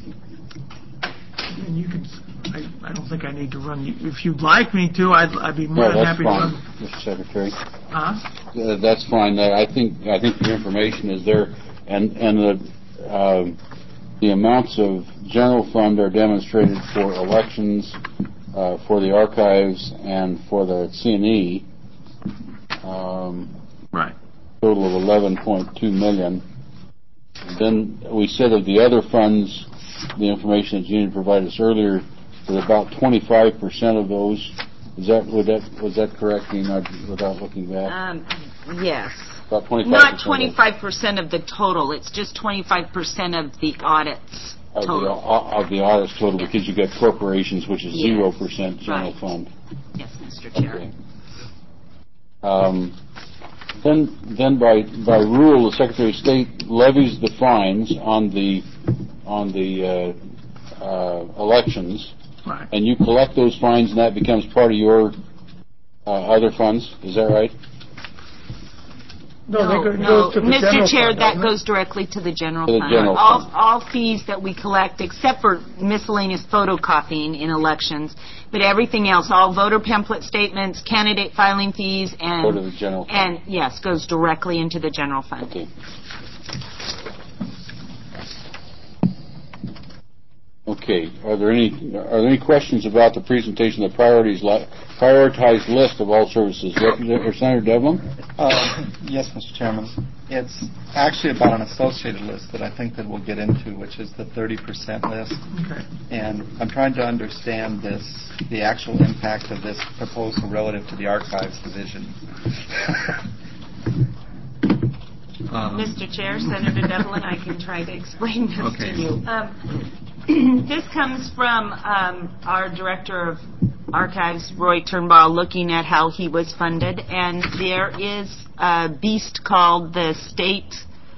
and you can, I, I don't think I need to run. If you'd like me to, I'd, I'd be more No, than that's happy fine, to run. Mister Secretary. Huh? Uh, that's fine. Uh, I think I think the information is there, and and the uh, the amounts of general fund are demonstrated for elections, uh, for the archives, and for the C and E. Um, right. Total of eleven point two million. Then we said of the other funds, the information that Gene provided us earlier, that about twenty-five percent of those. Is that, would that, was that correct, Gene, without looking back? Um, yes. About twenty-five percent. Not twenty-five percent of the total. It's just twenty-five percent of the audits Of the, total. of the audits total, Yes. because you got corporations, which is Yes. zero percent general Right. fund. Yes, Mister Chair. Okay. Um, then, then by by rule, the Secretary of State levies the fines on the on the uh, uh, elections, Right. and you collect those fines, and that becomes part of your uh, other funds. Is that right? No, No, that go- no. goes to the Mister general Chair, fund, that doesn't it? goes directly to the general To the fund. general all, fund. all fees that we collect, except for miscellaneous photocopying in elections, but everything else, all voter pamphlet statements, candidate filing fees, and Go to the general fund. and yes, goes directly into the general fund. Okay. Okay. Are there any are there any questions about the presentation of the priorities li- prioritized list of all services? Representative Senator Devlin? Uh, yes, Mister Chairman. It's actually about an associated list that I think that we'll get into, which is the thirty percent list. Okay. And I'm trying to understand this, the actual impact of this proposal relative to the Archives Division. um, Mister Chair, Senator Devlin, I can try to explain this Okay. to you. Um, this comes from um, our Director of Archives, Roy Turnbull, looking at how he was funded, and there is a beast called the State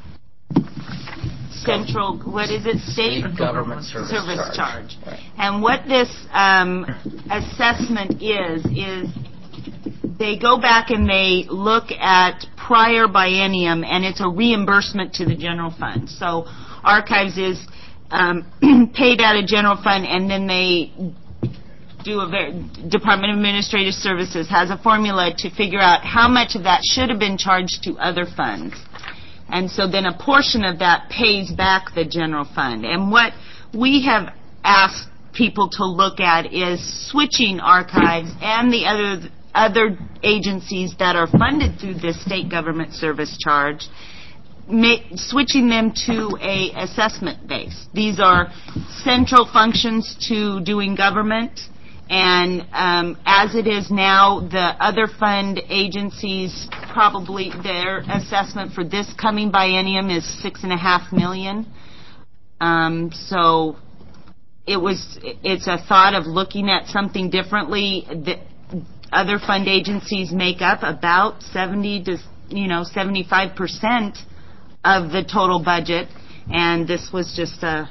Central, what is it, State, State Government Service Service Charge. Charge. And what this um, assessment is, is they go back and they look at prior biennium, and it's a reimbursement to the general fund. So Archives is um, paid out of general fund, and then they do a ver- Department of Administrative Services has a formula to figure out how much of that should have been charged to other funds. And so then a portion of that pays back the general fund. And what we have asked people to look at is switching Archives and the other other agencies that are funded through this state government service charge ma- switching them to a assessment base. These are central functions to doing government, and um, as it is now, the other fund agencies, probably their assessment for this coming biennium is six and a half million. Um, so it was, it's a thought of looking at something differently. The other fund agencies make up about seventy to, you know, seventy-five percent of the total budget, and this was just a...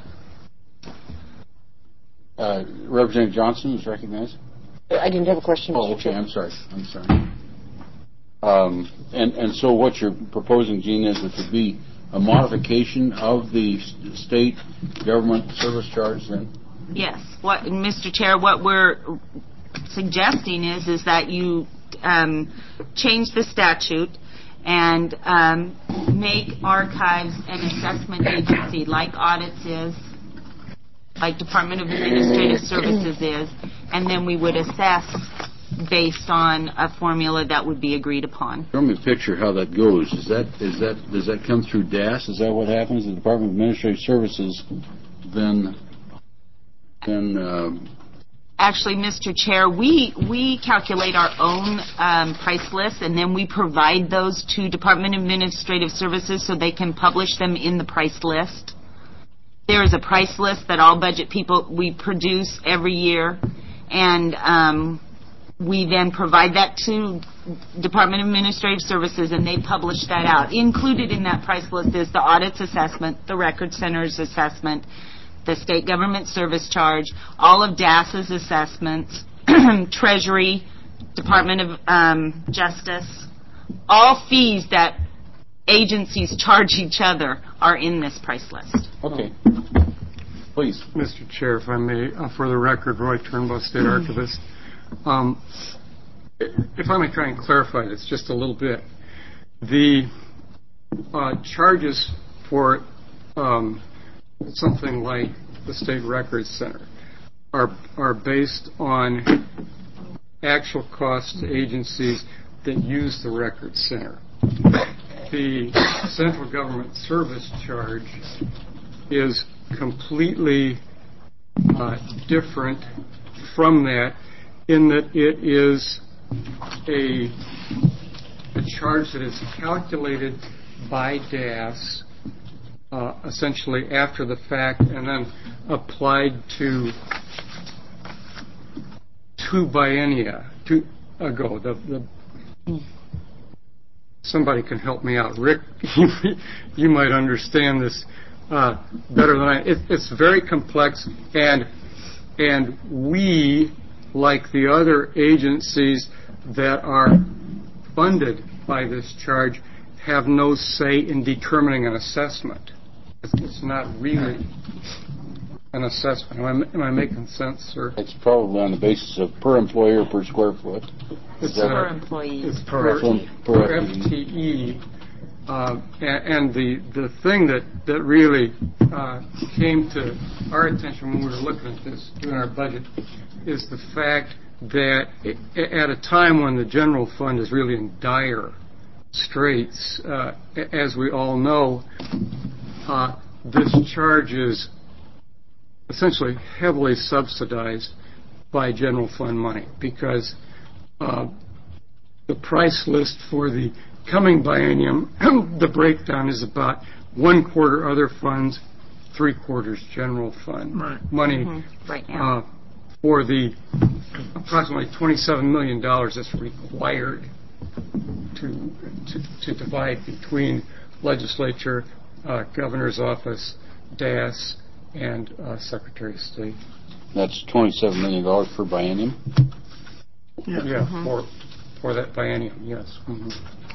Uh, Representative Johnson is recognized. I didn't have a question. Oh, okay, I'm sorry. I'm sorry. Um, and, and so what you're proposing, Gene, is that there be a modification of the s- state government service charge then? Yes. What, Mister Chair, what we're suggesting is is that you um, change the statute and um, make archives an assessment agency like audits is, like Department of Administrative Services is, and then we would assess based on a formula that would be agreed upon. Show me a picture how that goes. Is that is that does that come through D A S? Is that what happens? The Department of Administrative Services then then um, Actually, Mister Chair, we we calculate our own um, price lists, and then we provide those to Department of Administrative Services so they can publish them in the price list. There is a price list that all budget people, we produce every year, and um, we then provide that to Department of Administrative Services, and they publish that out. Included in that price list is the audits assessment, the record center's assessment, the state government service charge, all of D A S's assessments, Treasury, Department of um, Justice, all fees that agencies charge each other are in this price list. okay. Please. Mister Chair, if I may, uh, for the record, Roy Turnbow, State Archivist. Um, if I may try and clarify this just a little bit. The uh, charges for um, something like the State Records Center are are based on actual costs to agencies that use the Records Center. The central government service charge is completely uh, different from that in that it is a, a charge that is calculated by D A S uh, essentially after the fact and then applied to two biennia two ago. The, the somebody can help me out. Rick, you might understand this uh, better than I. It, it's very complex, and and we, like the other agencies that are funded by this charge, have no say in determining an assessment. It's, it's not really an assessment. Am I, am I making sense, sir? It's probably on the basis of per employee or per square foot. It's per employee. It's per, Per, per per F T E. Uh, and, and the the thing that that really uh, came to our attention when we were looking at this doing our budget is the fact that it, at a time when the general fund is really in dire straits, uh, as we all know, uh, this charge is essentially heavily subsidized by general fund money because uh, the price list for the coming biennium, the breakdown is about one quarter other funds, three quarters general fund Right. money Mm-hmm. Right now. uh, for the approximately twenty-seven million dollars that's required to, to to divide between legislature, uh, governor's office, D A S, and uh, Secretary of State. That's twenty-seven million dollars per biennium. Yeah, Mm-hmm. for for that biennium, yes. Mm-hmm.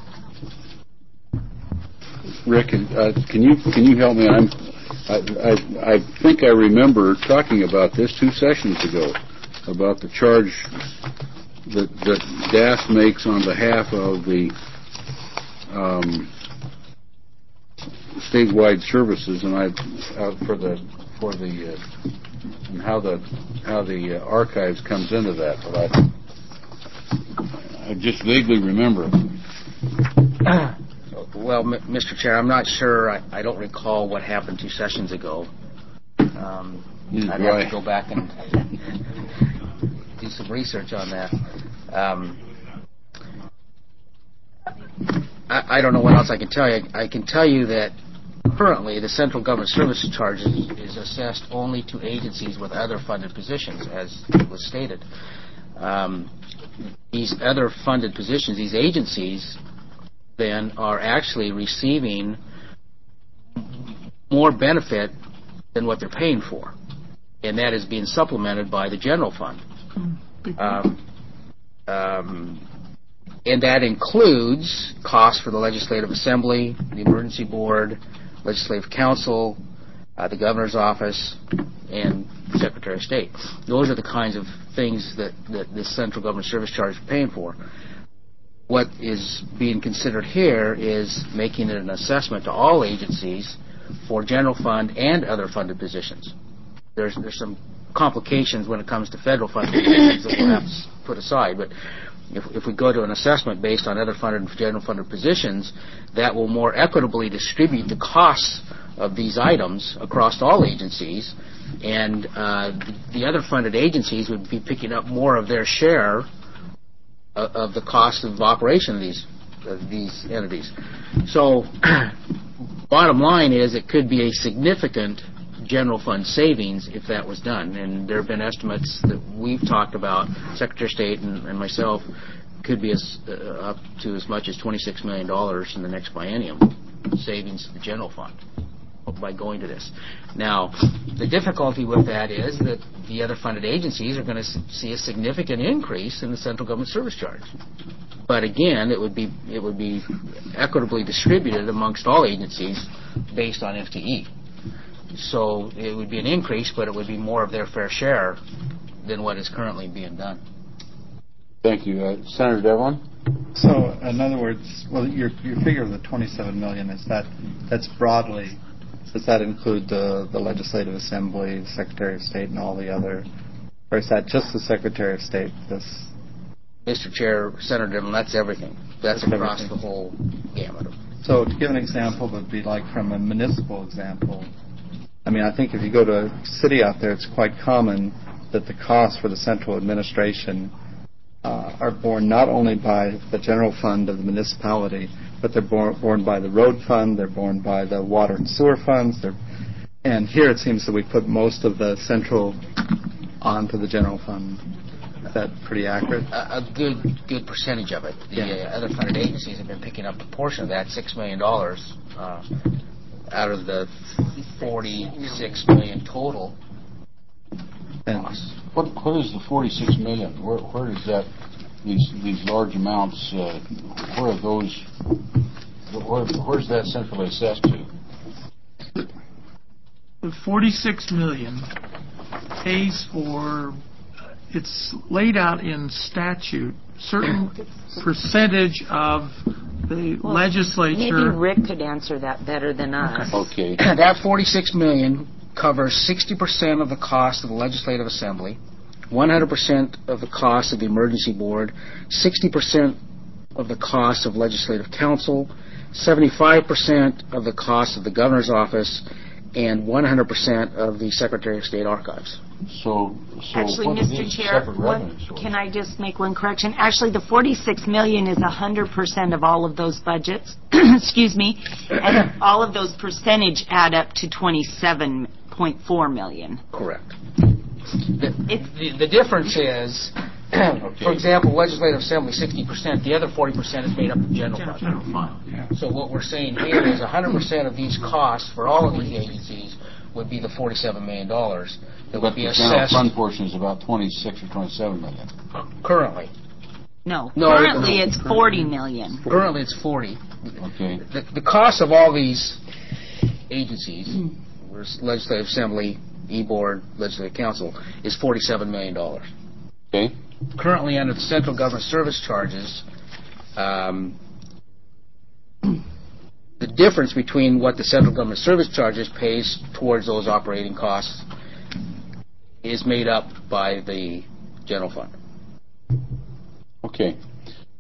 Rick, uh, can you can you help me? I'm, I, I I think I remember talking about this two sessions ago about the charge that that D A S makes on behalf of the um, statewide services, and I uh, for the for the uh, and how the how the uh, archives comes into that, but I I just vaguely remember. well, M- Mister Chair, I'm not sure. I, I don't recall what happened two sessions ago. Um, I'd have to go back and do some research on that. Um, I, I don't know what else I can tell you. I can tell you that currently the central government service charge is, is assessed only to agencies with other funded positions, as was stated. Um, these other funded positions, these agencies, then are actually receiving more benefit than what they're paying for, and that is being supplemented by the general fund. Um, um, and that includes costs for the Legislative Assembly, the Emergency Board, Legislative Council, uh, the Governor's Office, and Secretary of State. Those are the kinds of things that, that the central government service charge is paying for. What is being considered here is making it an assessment to all agencies for general fund and other funded positions. There's there's some complications when it comes to federal funded positions that we'll have to put aside, but if, if we go to an assessment based on other funded and general funded positions, that will more equitably distribute the costs of these items across all agencies, and uh, the, the other funded agencies would be picking up more of their share of, of the cost of operation of these of these entities. So, bottom line is, it could be a significant general fund savings if that was done. And there have been estimates that we've talked about, Secretary of State and, and myself, could be as, uh, up to as much as twenty-six million dollars in the next biennium savings to the general fund by going to this. Now, the difficulty with that is that the other funded agencies are going to see a significant increase in the central government service charge. But again, it would be it would be equitably distributed amongst all agencies based on F T E. So it would be an increase, but it would be more of their fair share than what is currently being done. Thank you. Uh, Senator Devlin? So, in other words, well, your your figure of the twenty-seven million dollars, is that that's broadly, does that include the, the Legislative Assembly, the Secretary of State, and all the other, or is that just the Secretary of State? This, Mister Chair, Senator Devlin, that's everything. That's, that's across everything. The whole gamut. So, to give an example, would be like from a municipal example. I mean, I think if you go to a city out there, it's quite common that the costs for the central administration uh, are borne not only by the general fund of the municipality, but they're borne, borne by the road fund, they're borne by the water and sewer funds, they're, and here it seems that we put most of the central onto the general fund. Is that pretty accurate? A, a good good percentage of it. The yeah. uh, other funded agencies have been picking up a portion of that, six million dollars. Uh, out of the forty-six million total costs. What what is the forty-six million? Where where is that? These these large amounts. Uh, where are those? Where, where's that centrally assessed to? The forty-six million pays for. It's laid out in statute. Certain percentage of the well, legislature. Maybe Rick could answer that better than us. Okay. That forty-six million dollars covers sixty percent of the cost of the Legislative Assembly, one hundred percent of the cost of the Emergency Board, sixty percent of the cost of Legislative Council, seventy-five percent of the cost of the Governor's Office, and one hundred percent of the Secretary of State Archives. So, so Actually, what Mister are these Chair, separate one, revenue sources? can I just make one correction? Actually, the forty-six million dollars is one hundred percent of all of those budgets. Excuse me. And all of those percentage add up to twenty-seven point four million dollars. Correct. The, the, the difference is, okay. For example, Legislative Assembly, sixty percent. The other forty percent is made up of general fund. General fund. Yeah. So what we're saying here is one hundred percent of these costs for all of these agencies would be the forty-seven million dollars that but would be the assessed. general fund portion is about twenty-six or twenty-seven million. Currently. No, no currently no. it's forty million. Currently it's forty. Okay. The, the cost of all these agencies, Legislative Assembly, E-Board, Legislative Council, is forty-seven million dollars. Okay. Currently, under the central government service charges, um, the difference between what the central government service charges pays towards those operating costs is made up by the general fund. Okay.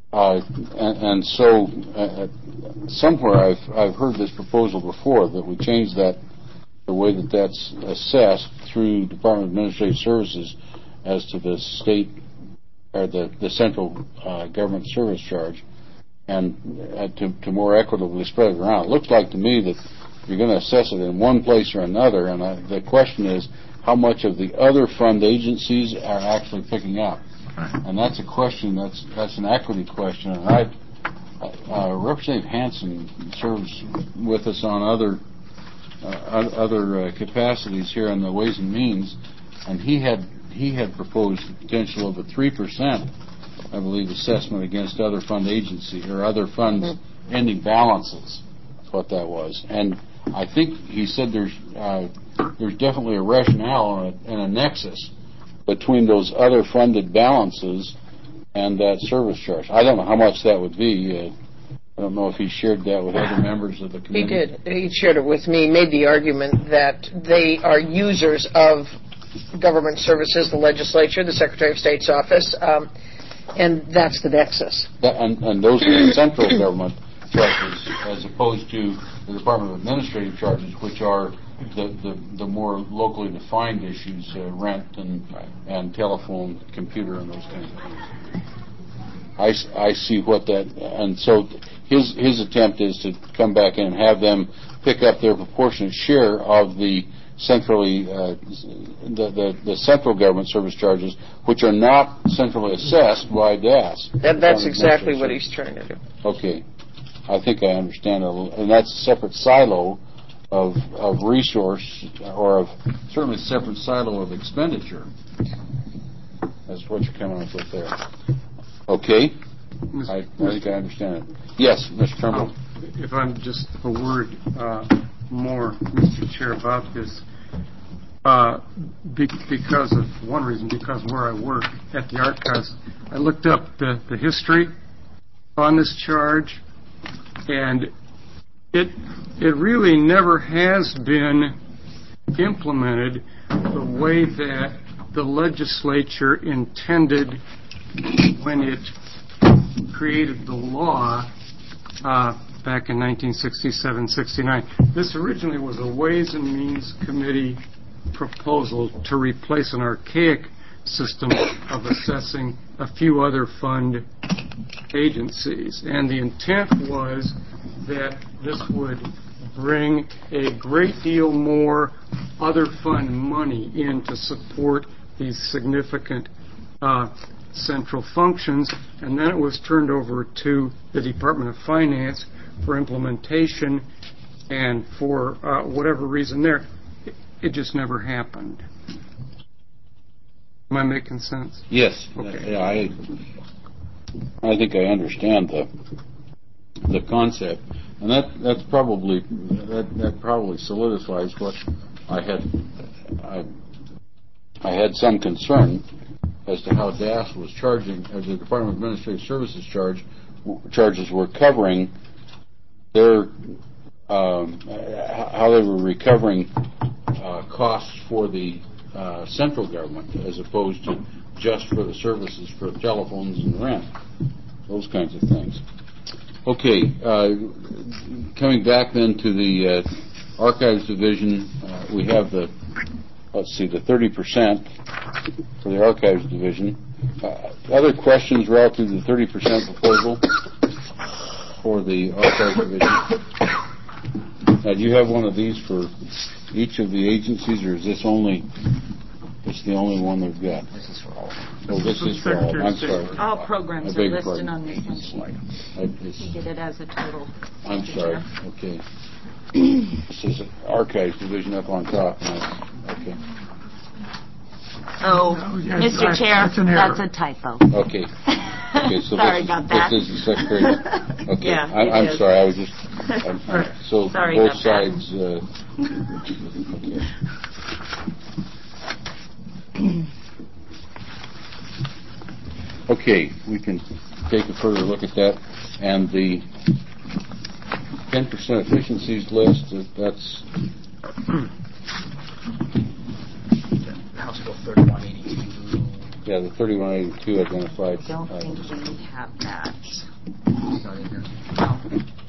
Uh, and, and so, uh, somewhere I've I've heard this proposal before that we change that the way that that's assessed through Department of Administrative Services as to the state or the the central uh, government service charge, and uh, to to more equitably spread it around. It looks like to me that you're going to assess it in one place or another, and I, the question is how much of the other fund agencies are actually picking up. And that's a question, that's that's an equity question. And I, uh, Representative Hansen serves with us on other uh, other uh, capacities here on the Ways and Means, and he had he had proposed the potential of a three percent, I believe, assessment against other fund agencies or other funds ending balances. That's what that was. And I think he said there's uh, there's definitely a rationale and a, and a nexus between those other funded balances and that service charge. I don't know how much that would be. Uh, I don't know if he shared that with other members of the committee. He did. He shared it with me, made the argument that they are users of government services, the legislature, the Secretary of State's office, um, and that's the nexus. That, and, and those are the central government charges as opposed to the Department of Administrative charges, which are the, the, the more locally defined issues, uh, rent and and telephone, computer, and those kinds of things. I, I see what that, and so his his attempt is to come back in and have them pick up their proportionate share of the centrally uh, the, the the central government service charges, which are not centrally assessed by D A S. That, that's exactly what he's trying to do. Okay. I think I understand it, and that's a separate silo of of resource, or of certainly a separate silo of expenditure. That's what you're coming up with there. Okay, I, I think I understand it. Yes, Mister Turnbull. Uh, if I'm just a word uh, more, Mister Chair, about this, uh, be, because of one reason, because where I work at the archives, I looked up the, the history on this charge. And it it really never has been implemented the way that the legislature intended when it created the law uh, back in nineteen sixty-seven sixty-nine. This originally was a Ways and Means Committee proposal to replace an archaic system of assessing a few other fund agencies, and the intent was that this would bring a great deal more other fund money in to support these significant uh, central functions, and then it was turned over to the Department of Finance for implementation, and for uh, whatever reason there, it, it just never happened. Am I making sense? Yes. Okay. Yeah, I I think I understand the the concept, and that that's probably that that probably solidifies what I had I I had some concern as to how D A S was charging, or the Department of Administrative Services charge charges were covering their um, how they were recovering uh, costs for the uh, central government as opposed to just for the services for telephones and rent, those kinds of things. Okay, uh, coming back then to the uh, Archives Division, uh, we have the, let's see, the thirty percent for the Archives Division. Uh, other questions relative to the thirty percent proposal for the Archives Division? Now, do you have one of these for each of the agencies, or is this only, it's the only one they've got? This is for all. Oh, this is for all. I'm sorry. All programs I are beg your listed pardon. on this one sheet. I, it's, You get it as a total. I'm Mister sorry. Chair. Okay. This is Archives Division up on top. Okay. Oh, Oh, yeah, Mister that's- Chair, that's an error. that's a typo. Okay. Okay. So Sorry this, about that. This is the secretary. Okay. Yeah, I, it I'm is. sorry. I was just. I'm, so Sorry both about that. sides. Uh, okay. Okay, we can take a further look at that. And the ten percent efficiencies list, uh, that's House Bill thirty-one eighty-two Yeah, the thirty-one eighty-two identified. I don't think items. we have that. It's not in here. No.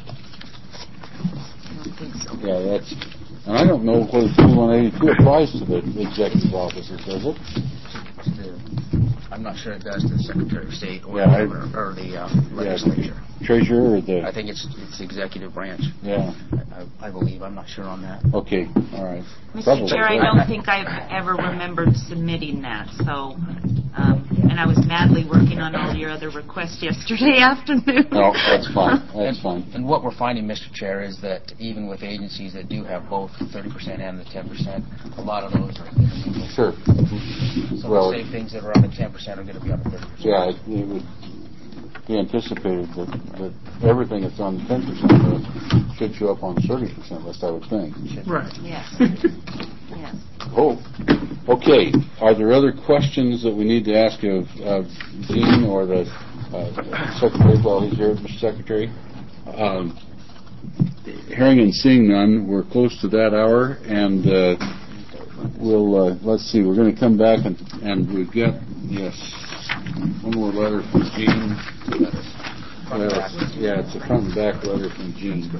I don't think so. Yeah, that's, and I don't know whether thirty-one eighty-two applies to the executive officers, does it? The- I'm not sure it does to the Secretary of State or, Yeah, I- or, or the uh, legislature. Treasurer or the? I think it's it's the executive branch. Yeah. I, I, I believe. I'm not sure on that. Okay, all right. Mister Probably. Chair, I don't think I've ever remembered submitting that, so, um, and I was madly working on all your other requests yesterday afternoon. No, that's fine, that's fine. And what we're finding, Mister Chair, is that even with agencies that do have both the thirty percent and the ten percent, a lot of those are intermingled. Sure. So Well, the same things that are on the ten percent are going to be on the thirty percent. yeah, it, it would be anticipated that, that everything that's on ten percent uh, should show up on the thirty percent list, I would think. Right. Yes. Yes. Oh, okay. Are there other questions that we need to ask of, of Gene or the uh, Secretary while he's here, Mister Secretary? Um, hearing and seeing none, we're close to that hour, and uh, we'll, uh, let's see, we're going to come back and, and we've got, yes, one more letter from Gene. Well, yeah, it's a front and back letter from Gene.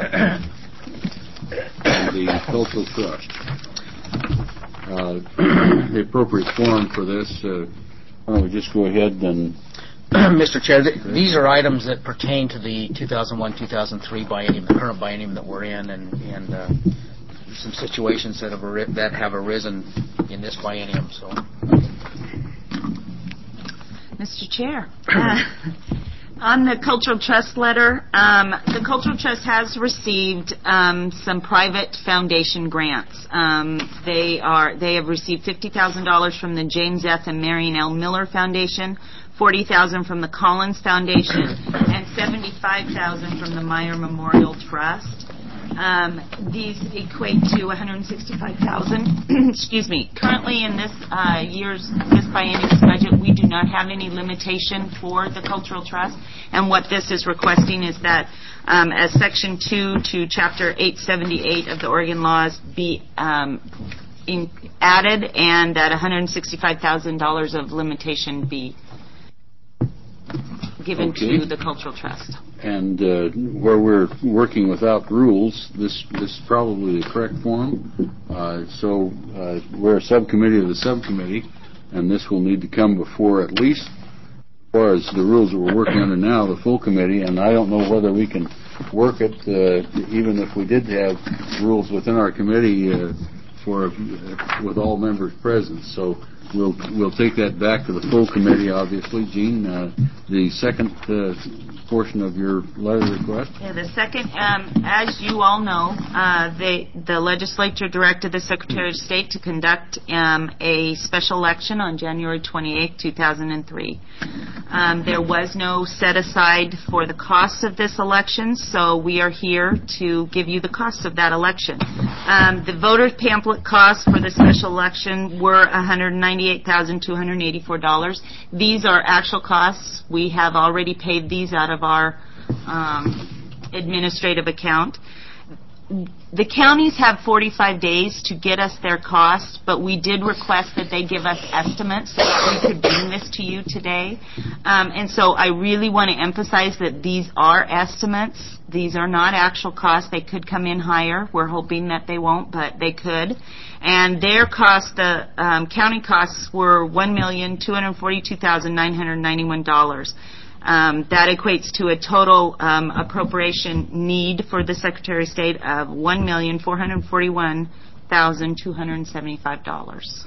And the Cultural Trust. Uh, the appropriate form for this, uh, why don't we just go ahead and... Mister Chair, th- these are items that pertain to the two thousand one two thousand three biennium, the current biennium that we're in, and, and uh, some situations that have, ari- that have arisen in this biennium. So, Mister Chair, uh, on the Cultural Trust letter, um, the Cultural Trust has received um, some private foundation grants. Um, they are they have received fifty thousand dollars from the James F. and Marion L. Miller Foundation, forty thousand dollars from the Collins Foundation, and seventy-five thousand dollars from the Meyer Memorial Trust. Um, these equate to one hundred sixty-five thousand dollars. Excuse me. Currently, in this uh, year's this biennium's budget, we do not have any limitation for the Cultural Trust. And what this is requesting is that, um, as Section two to Chapter eight seventy-eight of the Oregon laws be um, in, added, and that one hundred sixty-five thousand dollars of limitation be given Okay. to the Cultural Trust. And uh, where we're working without rules, this, this is probably the correct form. Uh, so uh, we're a subcommittee of the subcommittee, and this will need to come before at least, as far as the rules that we're working under now, the full committee, and I don't know whether we can work it, uh, even if we did have rules within our committee uh, for uh, with all members present. So we'll we'll take that back to the full committee, obviously. Gene, uh, the second uh, portion of your letter request. Yeah, the second, um, as you all know, uh, they, the legislature directed the Secretary of State to conduct um, a special election on January twenty-eighth, two thousand three. Um, there was no set aside for the costs of this election, so we are here to give you the costs of that election. Um, the voter pamphlet costs for the special election were one hundred ninety-eight thousand two hundred eighty-four dollars. These are actual costs. We have already paid these out of our um, administrative account. The counties have forty-five days to get us their costs, but we did request that they give us estimates so that we could bring this to you today. Um, and so I really want to emphasize that these are estimates. These are not actual costs. They could come in higher. We're hoping that they won't, but they could. And their cost, the um, county costs were one million two hundred forty-two thousand nine hundred ninety-one dollars. Um, that equates to a total um, appropriation need for the Secretary of State of one million four hundred forty-one thousand two hundred seventy-five dollars.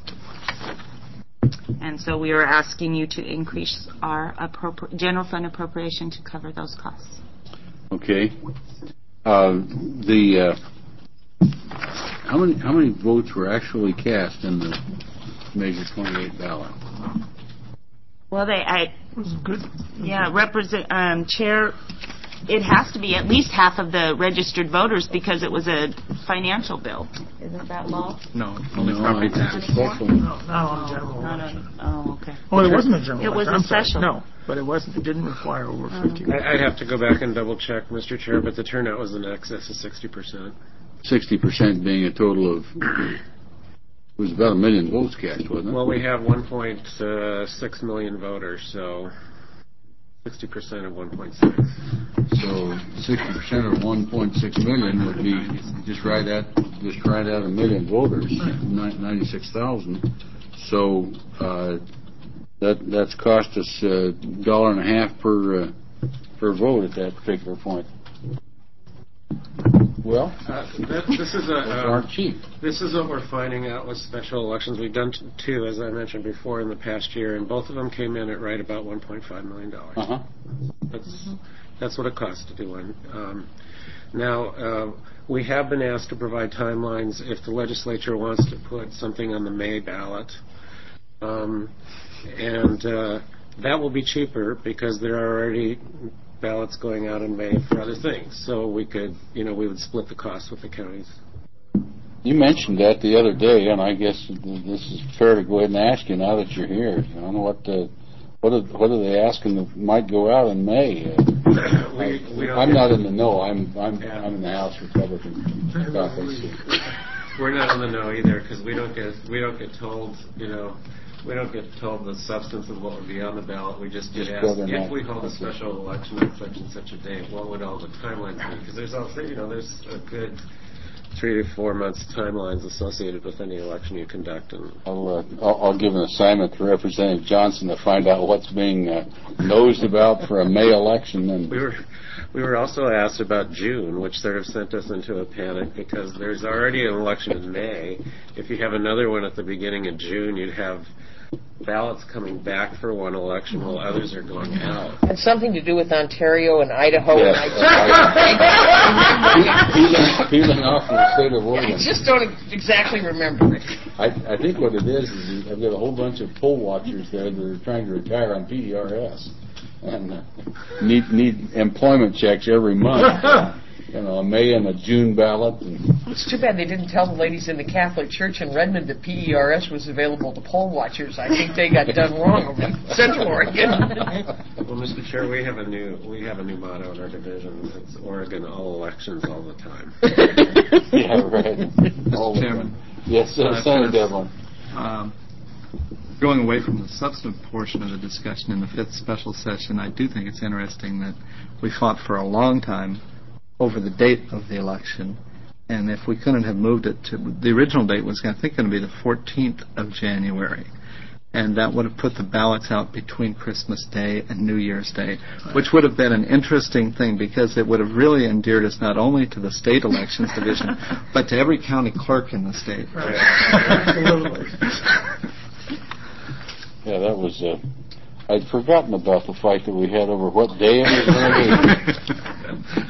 And so we are asking you to increase our appropri- general fund appropriation to cover those costs. Okay. Uh, the uh, how many how many votes were actually cast in the Measure twenty-eight ballot? Well, they, I, It was good. yeah, represent, um, Chair, it has to be at least half of the registered voters because it was a financial bill. Isn't that law? no, only No, property it's a tax. special. No, not on general Not election. a, oh, okay. Oh, it wasn't a general It was election. a I'm sorry. special. No, but it wasn't. It didn't require over fifty. I- I'd have to go back and double check, Mister Chair, but the turnout was in excess of sixty percent. Sixty percent being a total of was about a million votes cast, wasn't it? Well, we have one point six million voters, so sixty percent of one point six. So sixty percent of one point six million would be just right at just right at a million voters, ninety-six thousand. So uh, that that's cost us a dollar and a half per uh, per vote at that particular point. Well, uh, that, this is a uh, aren't cheap. This is what we're finding out with special elections. We've done t- two, as I mentioned before, in the past year, and both of them came in at right about one point five million dollars. Uh-huh. That's mm-hmm. that's what it costs to do one. Um, now, uh, we have been asked to provide timelines if the legislature wants to put something on the May ballot, um, and uh, that will be cheaper because there are already ballots going out in May for other things. So we could, you know, we would split the cost with the counties. You mentioned that the other day, and I guess this is fair to go ahead and ask you now that you're here. I don't know what the, what are, what are they asking that might go out in May? Uh, we, we don't I'm not in the know. I'm I'm yeah. I'm in the House Republican caucus. We're not in the know either because we don't get we don't get told, you know. We don't get told the substance of what would be on the ballot. We just get asked, if we hold a special election on such and such a date, what would all the timelines be? Because there's also, you know, there's a good three to four months timelines associated with any election you conduct. And I'll, uh, I'll, I'll give an assignment to Representative Johnson to find out what's being uh, nosed about for a May election. And we were we were also asked about June, which sort of sent us into a panic because there's already an election in May. If you have another one at the beginning of June, you'd have ballots coming back for one election while others are going out. And something to do with Ontario and Idaho. Yes. And I peeling, peeling off from the state of Oregon. I just don't exactly remember it. I, I think what it is is I've got a whole bunch of poll watchers there that are trying to retire on P E R S and uh, need need employment checks every month. You know, a May and a June ballot. And it's too bad they didn't tell the ladies in the Catholic Church in Redmond that P E R S was available to poll watchers. I think they got done wrong over in Central Oregon. Well, Mister Chair, we have a new we have a new motto in our division. It's Oregon, all elections, all the time. Yeah, right. All the time. Yes, uh, uh, Senator Devlin. Um, going away from the substantive portion of the discussion in the fifth special session, I do think it's interesting that we fought for a long time over the date of the election, and if we couldn't have moved it to the original date was I think going to be the fourteenth of January, and that would have put the ballots out between Christmas Day and New Year's Day, which would have been an interesting thing because it would have really endeared us not only to the state elections division but to every county clerk in the state. Right. Absolutely. Yeah, that was. Uh, I'd forgotten about the fight that we had over what day it was going to be.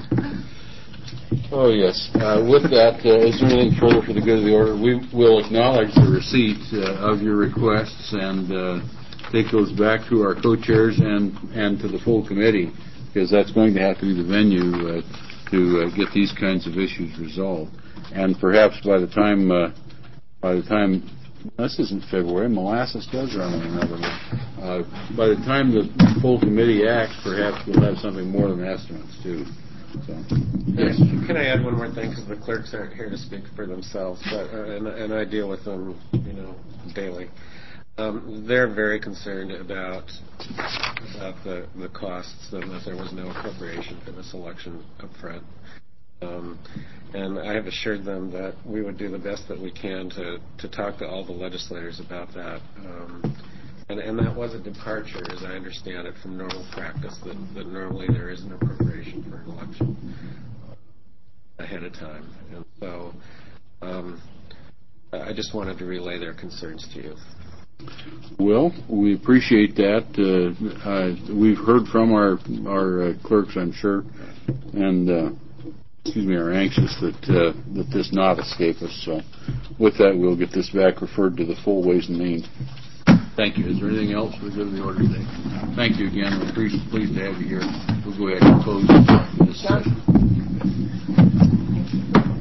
Oh, yes. Uh, with that, uh, is there anything further for the good of the order? We will acknowledge the receipt uh, of your requests and uh, take those back to our co-chairs and, and to the full committee, because that's going to have to be the venue uh, to uh, get these kinds of issues resolved. And perhaps by the time, uh, by the time, this isn't February, molasses does run in another month. Uh, by the time the full committee acts, perhaps we'll have something more than estimates, too. So, yes. Can I add one more thing? Because the clerks aren't here to speak for themselves, but uh, and, and I deal with them, you know, daily. Um, they're very concerned about about the the costs and that there was no appropriation for this election up front. Um, and I have assured them that we would do the best that we can to to talk to all the legislators about that. Um, And, and that was a departure, as I understand it, from normal practice, that, that normally there is an appropriation for an election ahead of time. And so um, I just wanted to relay their concerns to you. Well, we appreciate that. Uh, uh, we've heard from our, our uh, clerks, I'm sure, and uh, excuse me, are anxious that, uh, that this not escape us. So with that, we'll get this back referred to the full Ways and Means. Thank you. Is there anything else for the good of the order today? Thank you again. We're pleased to have you here. We'll go ahead and close this session.